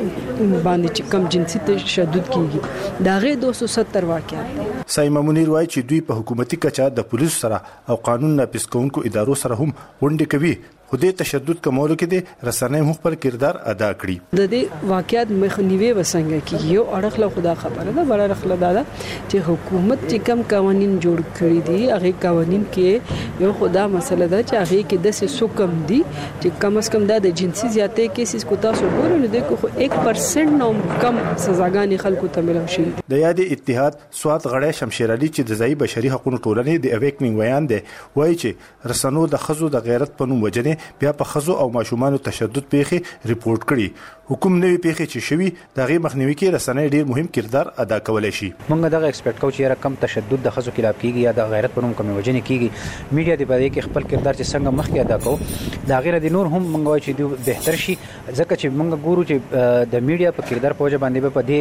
Speaker 13: باندې چې کم جنسي تشدد کیږي داغه دو سو ستر واقعات دي.
Speaker 4: سایما منیر وایي چې دوی په حکومتي کچا د پولیس سره او قانون نافذ کوونکو ادارو سره هم غونډې کوي خو د تشدد کمولو کې د رسنۍ هم خپل کردار ادا کړی.
Speaker 13: د دې واقعیت مخنیوي وسنګ کې یو اړخ له خدا خبره ده بل اړخ له دا چې حکومت چې کم قوانين جوړ کړی دي هغه قوانين کې یو خدا مسله ده چې هغه کې د څه سکم دي چې کم از کم د جنسي زیاتې کیسز کو تاسو ګورئ نو د کو ایک پرسنټ نو کم سزاګانې خلکو ته ملو شي.
Speaker 4: د یاد اتحاد سواد غړې شمشیر علي چې د ځای بشري حقوقو ټولنې د اویکنینګ ویان دی وایي چې رسنو د خزو د غیرت په نوم وجنه بیا په خزو او ماشومان تشدد پیښې ریپورت کړي. حکومت نوې پیښې چې شوي دغه مخنیوي کې رسنۍ ډیر مهم کردار ادا کولای شي.
Speaker 16: موږ دغه ایکسپیکټ کوو چې رقم تشدد د خزو خلاف کیږي یا د غیرت په نوم کوم وجنه کیږي میډیا دی په دې کې خپل کردار چې څنګه مخکې ادا کوو دا غیر د نور هم موږ وایو چې دوی بهتر شي ځکه چې موږ ګورو چې د میډیا په کردار په وجه باندې په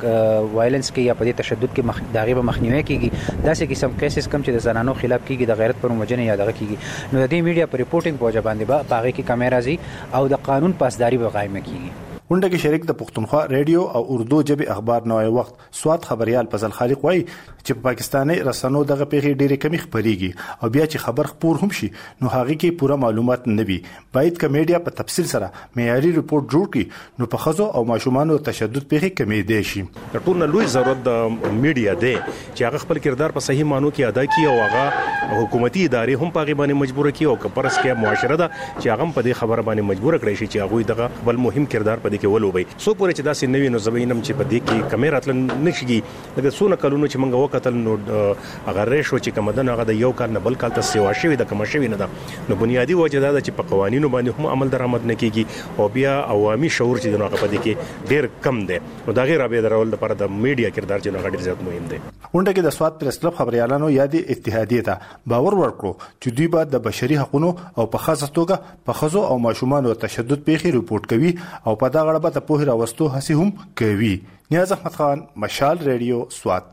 Speaker 16: دې وایلنس کې یا په دې تشدد کې مخ دغه مخنیوي کیږي داسې قسم کیسز کم چې د زنانو خلاف کیږي د غیرت په نوم وجنه یا دغه کیږي نو د دې میډیا په ریپورټینګ په وجه باندې به باغې کې کیمرازي او د قانون پاسداري به قائم کیږي.
Speaker 4: غونډه کې شریک د پښتونخوا ریډیو او اردو ژبه اخبار نوې وخت سواد خبريال فضل خالق وایي چې په پاکستاني رسنو دغه پیښې ډېرې کمی خبريږي او بیا چې خبر خبر هم شي نو هغه کې پوره معلومات نه وي. باید ک میډیا په تفصیل سره معیاري ریپورت جوړ کړي نو په خزو او ماشومان تشدد پیښې کمی دي شي.
Speaker 17: ټول نه لوی ضرورت د میډیا دی چې هغه خپل کردار په صحیح مانو کې ادا کړي او هغه حکومتي ادارې هم پاغي باندې مجبور کړي او کپرس کې معاشره ده چې هغه په دې خبره باندې مجبور کړي شي چې هغه دغه خپل مهم کردار په دې کې ولوبي. سو پورې چې داسې نوې نو زبینم چې په دې کې کیمرا تل نشي لکه څونه کلونو چې موږ وکتل نو هغه ریشو چې کومدن هغه د یو کال نه بل کال ته سیوا شوی د کوم شوی نه ده نو بنیادی وجه دا چې په قوانینو باندې هم عمل درآمد نه کیږي او بیا عوامي شعور چې دغه په دې کې ډیر کم دی نو دا غیر ابي درول لپاره د میډیا کردار چې هغه ډیر زیات مهم دی.
Speaker 4: غونډه کې د سواد پریس کلب خبريالانو یادي اتحادیه ته باور ورکړو چې دوی به د بشري حقوقو او په خاصه توګه په خزو او ماشومان تشدد پیښې ریپورت کوي او په دا غړبه ته په راوستو هڅه هم کوي. نیاز احمد خان مشال ریډیو سواد.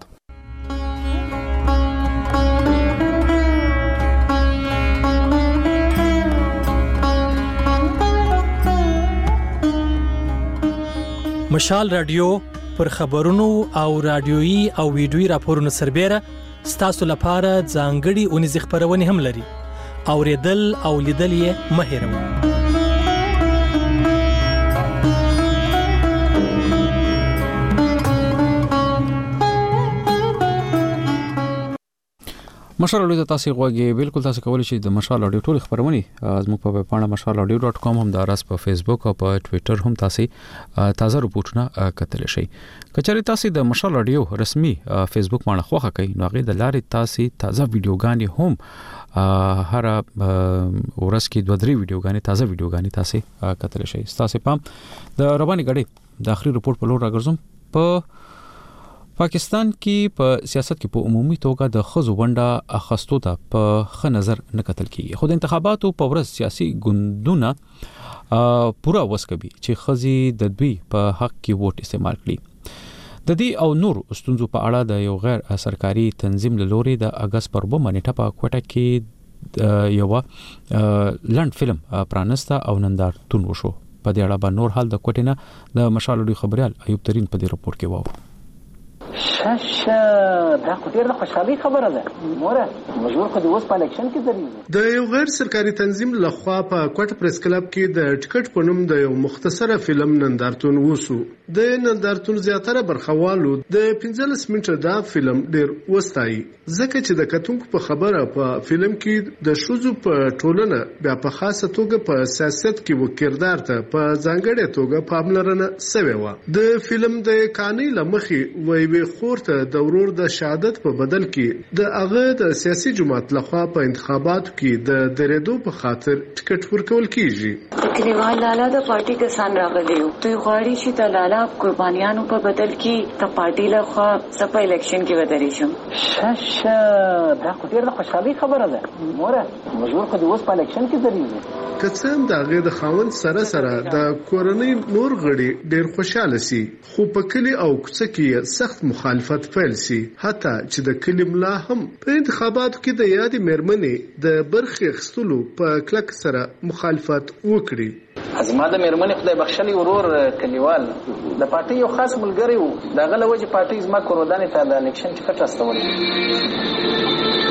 Speaker 25: مشال رادیو پر خبرونو او رادیويي او ویډیويي راپورونو سربېره ستاسو لپاره ځانګړي اونیز خبرونه هم لري. اوریدل او لیدل یې مه هېروئ.
Speaker 1: مشال اډیو ته تاسو غوږی بالکل تاسو کولی شئ د مشال اډیو ټول خبرونه زموږ په پاڼه مشال اډیو ډاٹ کام هم د راس په فیسبوک او په ټوئیټر هم تاسو تازه رپورټونه کتلی شئ. کچاري تاسو د مشال اډیو رسمي فیسبوک باندې خوښه کړئ نو هغه د لارې تاسو تازه ویډیوګانې هم هر ورځ کې دوه درې ویډیوګانې تازه ویډیوګانې تاسو کتلی شئ. تاسو پام د رباني غړي د اخري رپورټ په لور راګرځم. په پاکستان کې په سیاست کې په عمومي توګه د خزو ونډه اخستو ته په ښه نظر نه کتل کیږي. خو د انتخاباتو په ورځ سیاسي ګوندونه پورا وسکوي چې خزي د دوی په حق کې ووټ استعمال کړي. د دې او نور ستونزو په اړه د یو غیر سرکاري تنظیم له لوري د اگست پر اووه نیټه په کوټه کې یو لند فلم پرانستا او نندارتون وشو. په دې اړه به نور حال د کوټې نه د مشال اډیو خبريال ایوب ترين په دې رپورت کې وو.
Speaker 12: شاشه دا خو ډیره خوشحالي خبره ده موره مجبور خو د اوس په الیکشن کې درېږي.
Speaker 5: د یو غیر سرکاري تنظیم لخوا په کوټ پریس کلب کې د ټیکټ په نوم د یو مختصره فلم نندارتون وسو. د نندارتون زیاتره برخوالو د پنځلس منټه دا فلم ډیر وستایي ځکه چې د کتونکو په خبره په فلم کې د شوزو په ټولنه بیا په خاصه توګه په سیاست کې وکړدار ته په ځانګړې توګه پاملرنه سوي و. د فلم د کاني لمخي وی وی خورته د ورور د شهادت په بدل کې د هغه د سیاسي جماعت لخوا په انتخاباتو کې د درېدو په خاطر ټیکټ ورکول کیږي.
Speaker 18: تقریبا لالا د پارټي کسان راغلي وو دوی غواړي چې د لالا قربانیانو په بدل کې د پارټي لخوا سپا الیکشن کې ودرې شم.
Speaker 12: شاشه دا خو ډیره خوشحالي خبره ده موره مجبور خو د اوس په الیکشن کې درېږي.
Speaker 5: کڅم د هغه د خاوند سره سره د کورنۍ نور غړي ډیر خوشاله سي خو په کلی او کوڅه کې سخت مخالفت پیل سي حتی چې د کلی ملا هم په انتخاباتو کې د یادې مېرمنې د برخې اخیستلو په کلک سره مخالفت وکړي.
Speaker 12: ازما د مېرمنې خدای بخښلي ورور کلیوال د پارټي یو خاص ملګری وو دغه له وجې پارټي زما کورودانې ته د الیکشن ټیکټ استولی.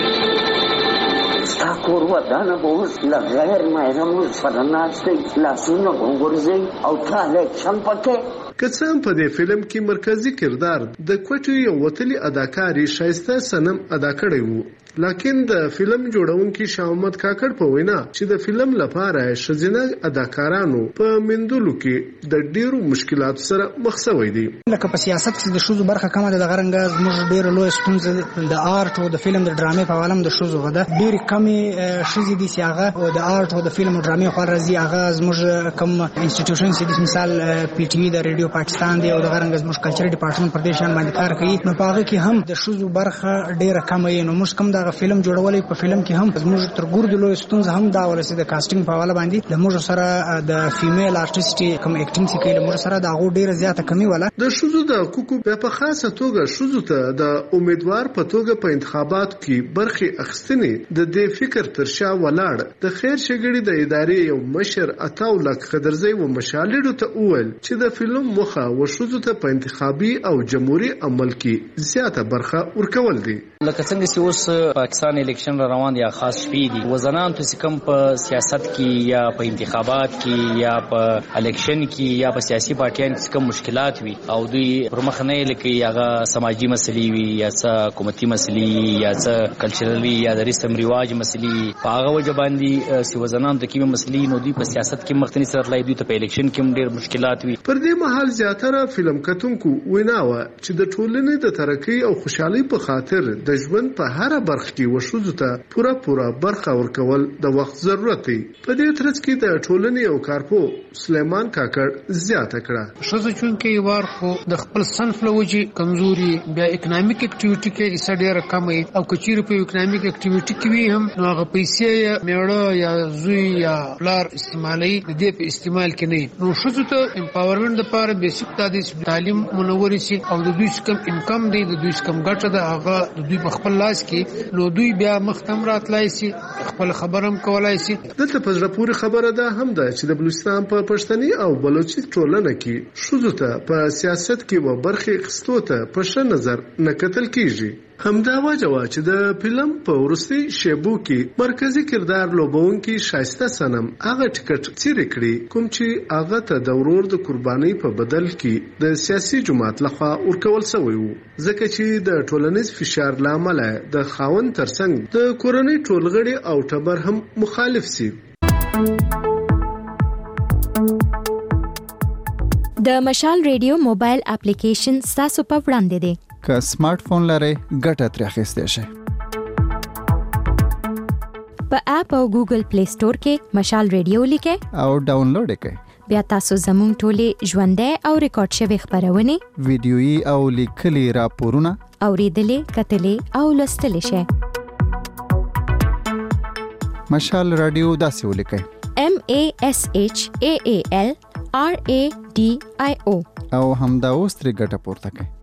Speaker 18: ستا کور ودانه به اوس له غیر محرمو سره ناست دی لاسونه وغورځوي او ته الیکشن پکې.
Speaker 5: که څه هم په دې فلم کې مرکزی کردار د کوټې یو وتلي اداکاري شایسته سنم ادا کړی وو لکن د فلم جوړونکي شاه محمد کاکړ په وینا چې د فلم لپاره شزینه اداکارانو په مندلو کې د ډیرو مشکلاتو سره مخ شوي دي.
Speaker 19: لکه په سیاست کې د شوزو برخه کمه ده د غرنګ زموږ ډیره لوی ستونزه د آرت او د فلم د ډرامې په عالم د شوزو غده ډیره کمې شوزې دي چې هغه د آرت او د فلم او ډرامې خو راځي هغه زموږ کم انسټیټیوشن چې د مثال پی ټي وي د ریډیو پاکستان دی او د غرنګ زموږ کلچر ډپارټمنټ پر دې شان باندې کار کوي نو په هغه کې هم د شوزو برخه ډیره کمه نو موږ کوم د فلم جوړولې په فلم کې هم زموږ تر ګورد لوی ستونزه هم دا ولسه د کاستینګ په حواله باندې د موږ سره د فیمیل آرټیست کوم اکټینګ چې کوي موږ سره د هغه ډیره زیاته کمی ولا
Speaker 5: د شوزو د حقوقو په خاصه توګه شوزو ته د امیدوار په توګه په انتخاباتو کې برخه اخستنې د دې فکر تر شا ولاړ د خیر شګړې د ادارې یو مشر عطاو لک خضرزی و مشالډو ته اول چې د فلم مخه و شوزو ته په انتخابي او جمهوریت عمل کې زیاته برخه ورکول دي.
Speaker 12: لکه څنګه چې اوس پاکستان الیکشن روان دي خاص شپې دي وزنان ته کوم په سیاست کې یا په انتخابات کې یا په الیکشن کې یا په سیاسي پارټیانو کې کوم مشکلات وي او دوی پرمخ نه لکه هغه سماجی مسلې وي یا څه حکومتي مسلې یا څه کلچرل وي یا د رسم رواج مسلې په هغه وجه باندې سی وزنان ته کوم مسلې نو دوی په سیاست کې مختلف سره لای دوی ته په الیکشن کې ډېر مشکلات وي.
Speaker 5: پر دې مهال زیاتره فلم کتونکو ویناوه چې د ټولنې د ترقۍ او خوشحالي په خاطر د ژوند په هر برخه کې وشوزو ته پورا پورا برخه ورکول د وخت ضرورت دی. په دې ترڅ کې د ټولنې او کارپو سلیمان کاکړ زیاته کړه
Speaker 23: شوزو چونکې وار خو د خپل صنف لوجي کمزوري بیا اکونومیک اکټیویټي کې ایسه ډیره کم او کچیر په اکونومیک اکټیویټي کې وي هم نو هغه پیسې میړه یا زوی یا پلار استعمالي د دې په استعمال کې نه نو شوزو ته امپاورمنت لپاره بیسیک د تعلیم منوري سي او د دوی کم انکم دی د دوی کم ګټه ده هغه د دوی په خپل لاس کې نو دوی بیا مختم راتلای سي خپل خبرم کولای سي.
Speaker 5: دلته په ژوره پوری خبره ده هم ده چې د بلوچستان په پښتني او بلوچي ټولنه کې شوزو ته په سیاست کې و برخه خستو ته په ښه نظر نه کتل کیږي. همدا وجه وا چې د فلم په ورستي شیبو کې مرکزی کردار لوبونکي شایسته سنم هغه ټیکټ چیرې کړی کوم چې هغه ته د ورور د قرباني په بدل کې د سیاسي جماعت لخوا ورکول شوی وو ځکه چې د ټولنیز فشار لامل د خاوند ترڅنګ د کورنۍ ټولغړي او ټبر هم مخالف سي.
Speaker 2: د مشال ریډیو موبایل اپلیکیشن ستاسو په وړاندې دی.
Speaker 8: که سمارټ فون لرئ ګټه ترې اخیستی شئ.
Speaker 2: په اپ او ګوګل پلی سٹور کې مشال ریډیو لیکئ
Speaker 8: او ډاونلوډ یې کړئ.
Speaker 2: بیا تاسو زموږ ټولې ژوندۍ او ریکارډ شوې خبرونه،
Speaker 8: ویډیويي او لیکلي راپورونه
Speaker 2: اوریدلې، کتلې او لوستلې شئ.
Speaker 8: مشال رادیو داسې ولیکئ:
Speaker 2: M A S H A A L R A D I O
Speaker 8: او همدا اوس ترې ګټه پورته کړئ.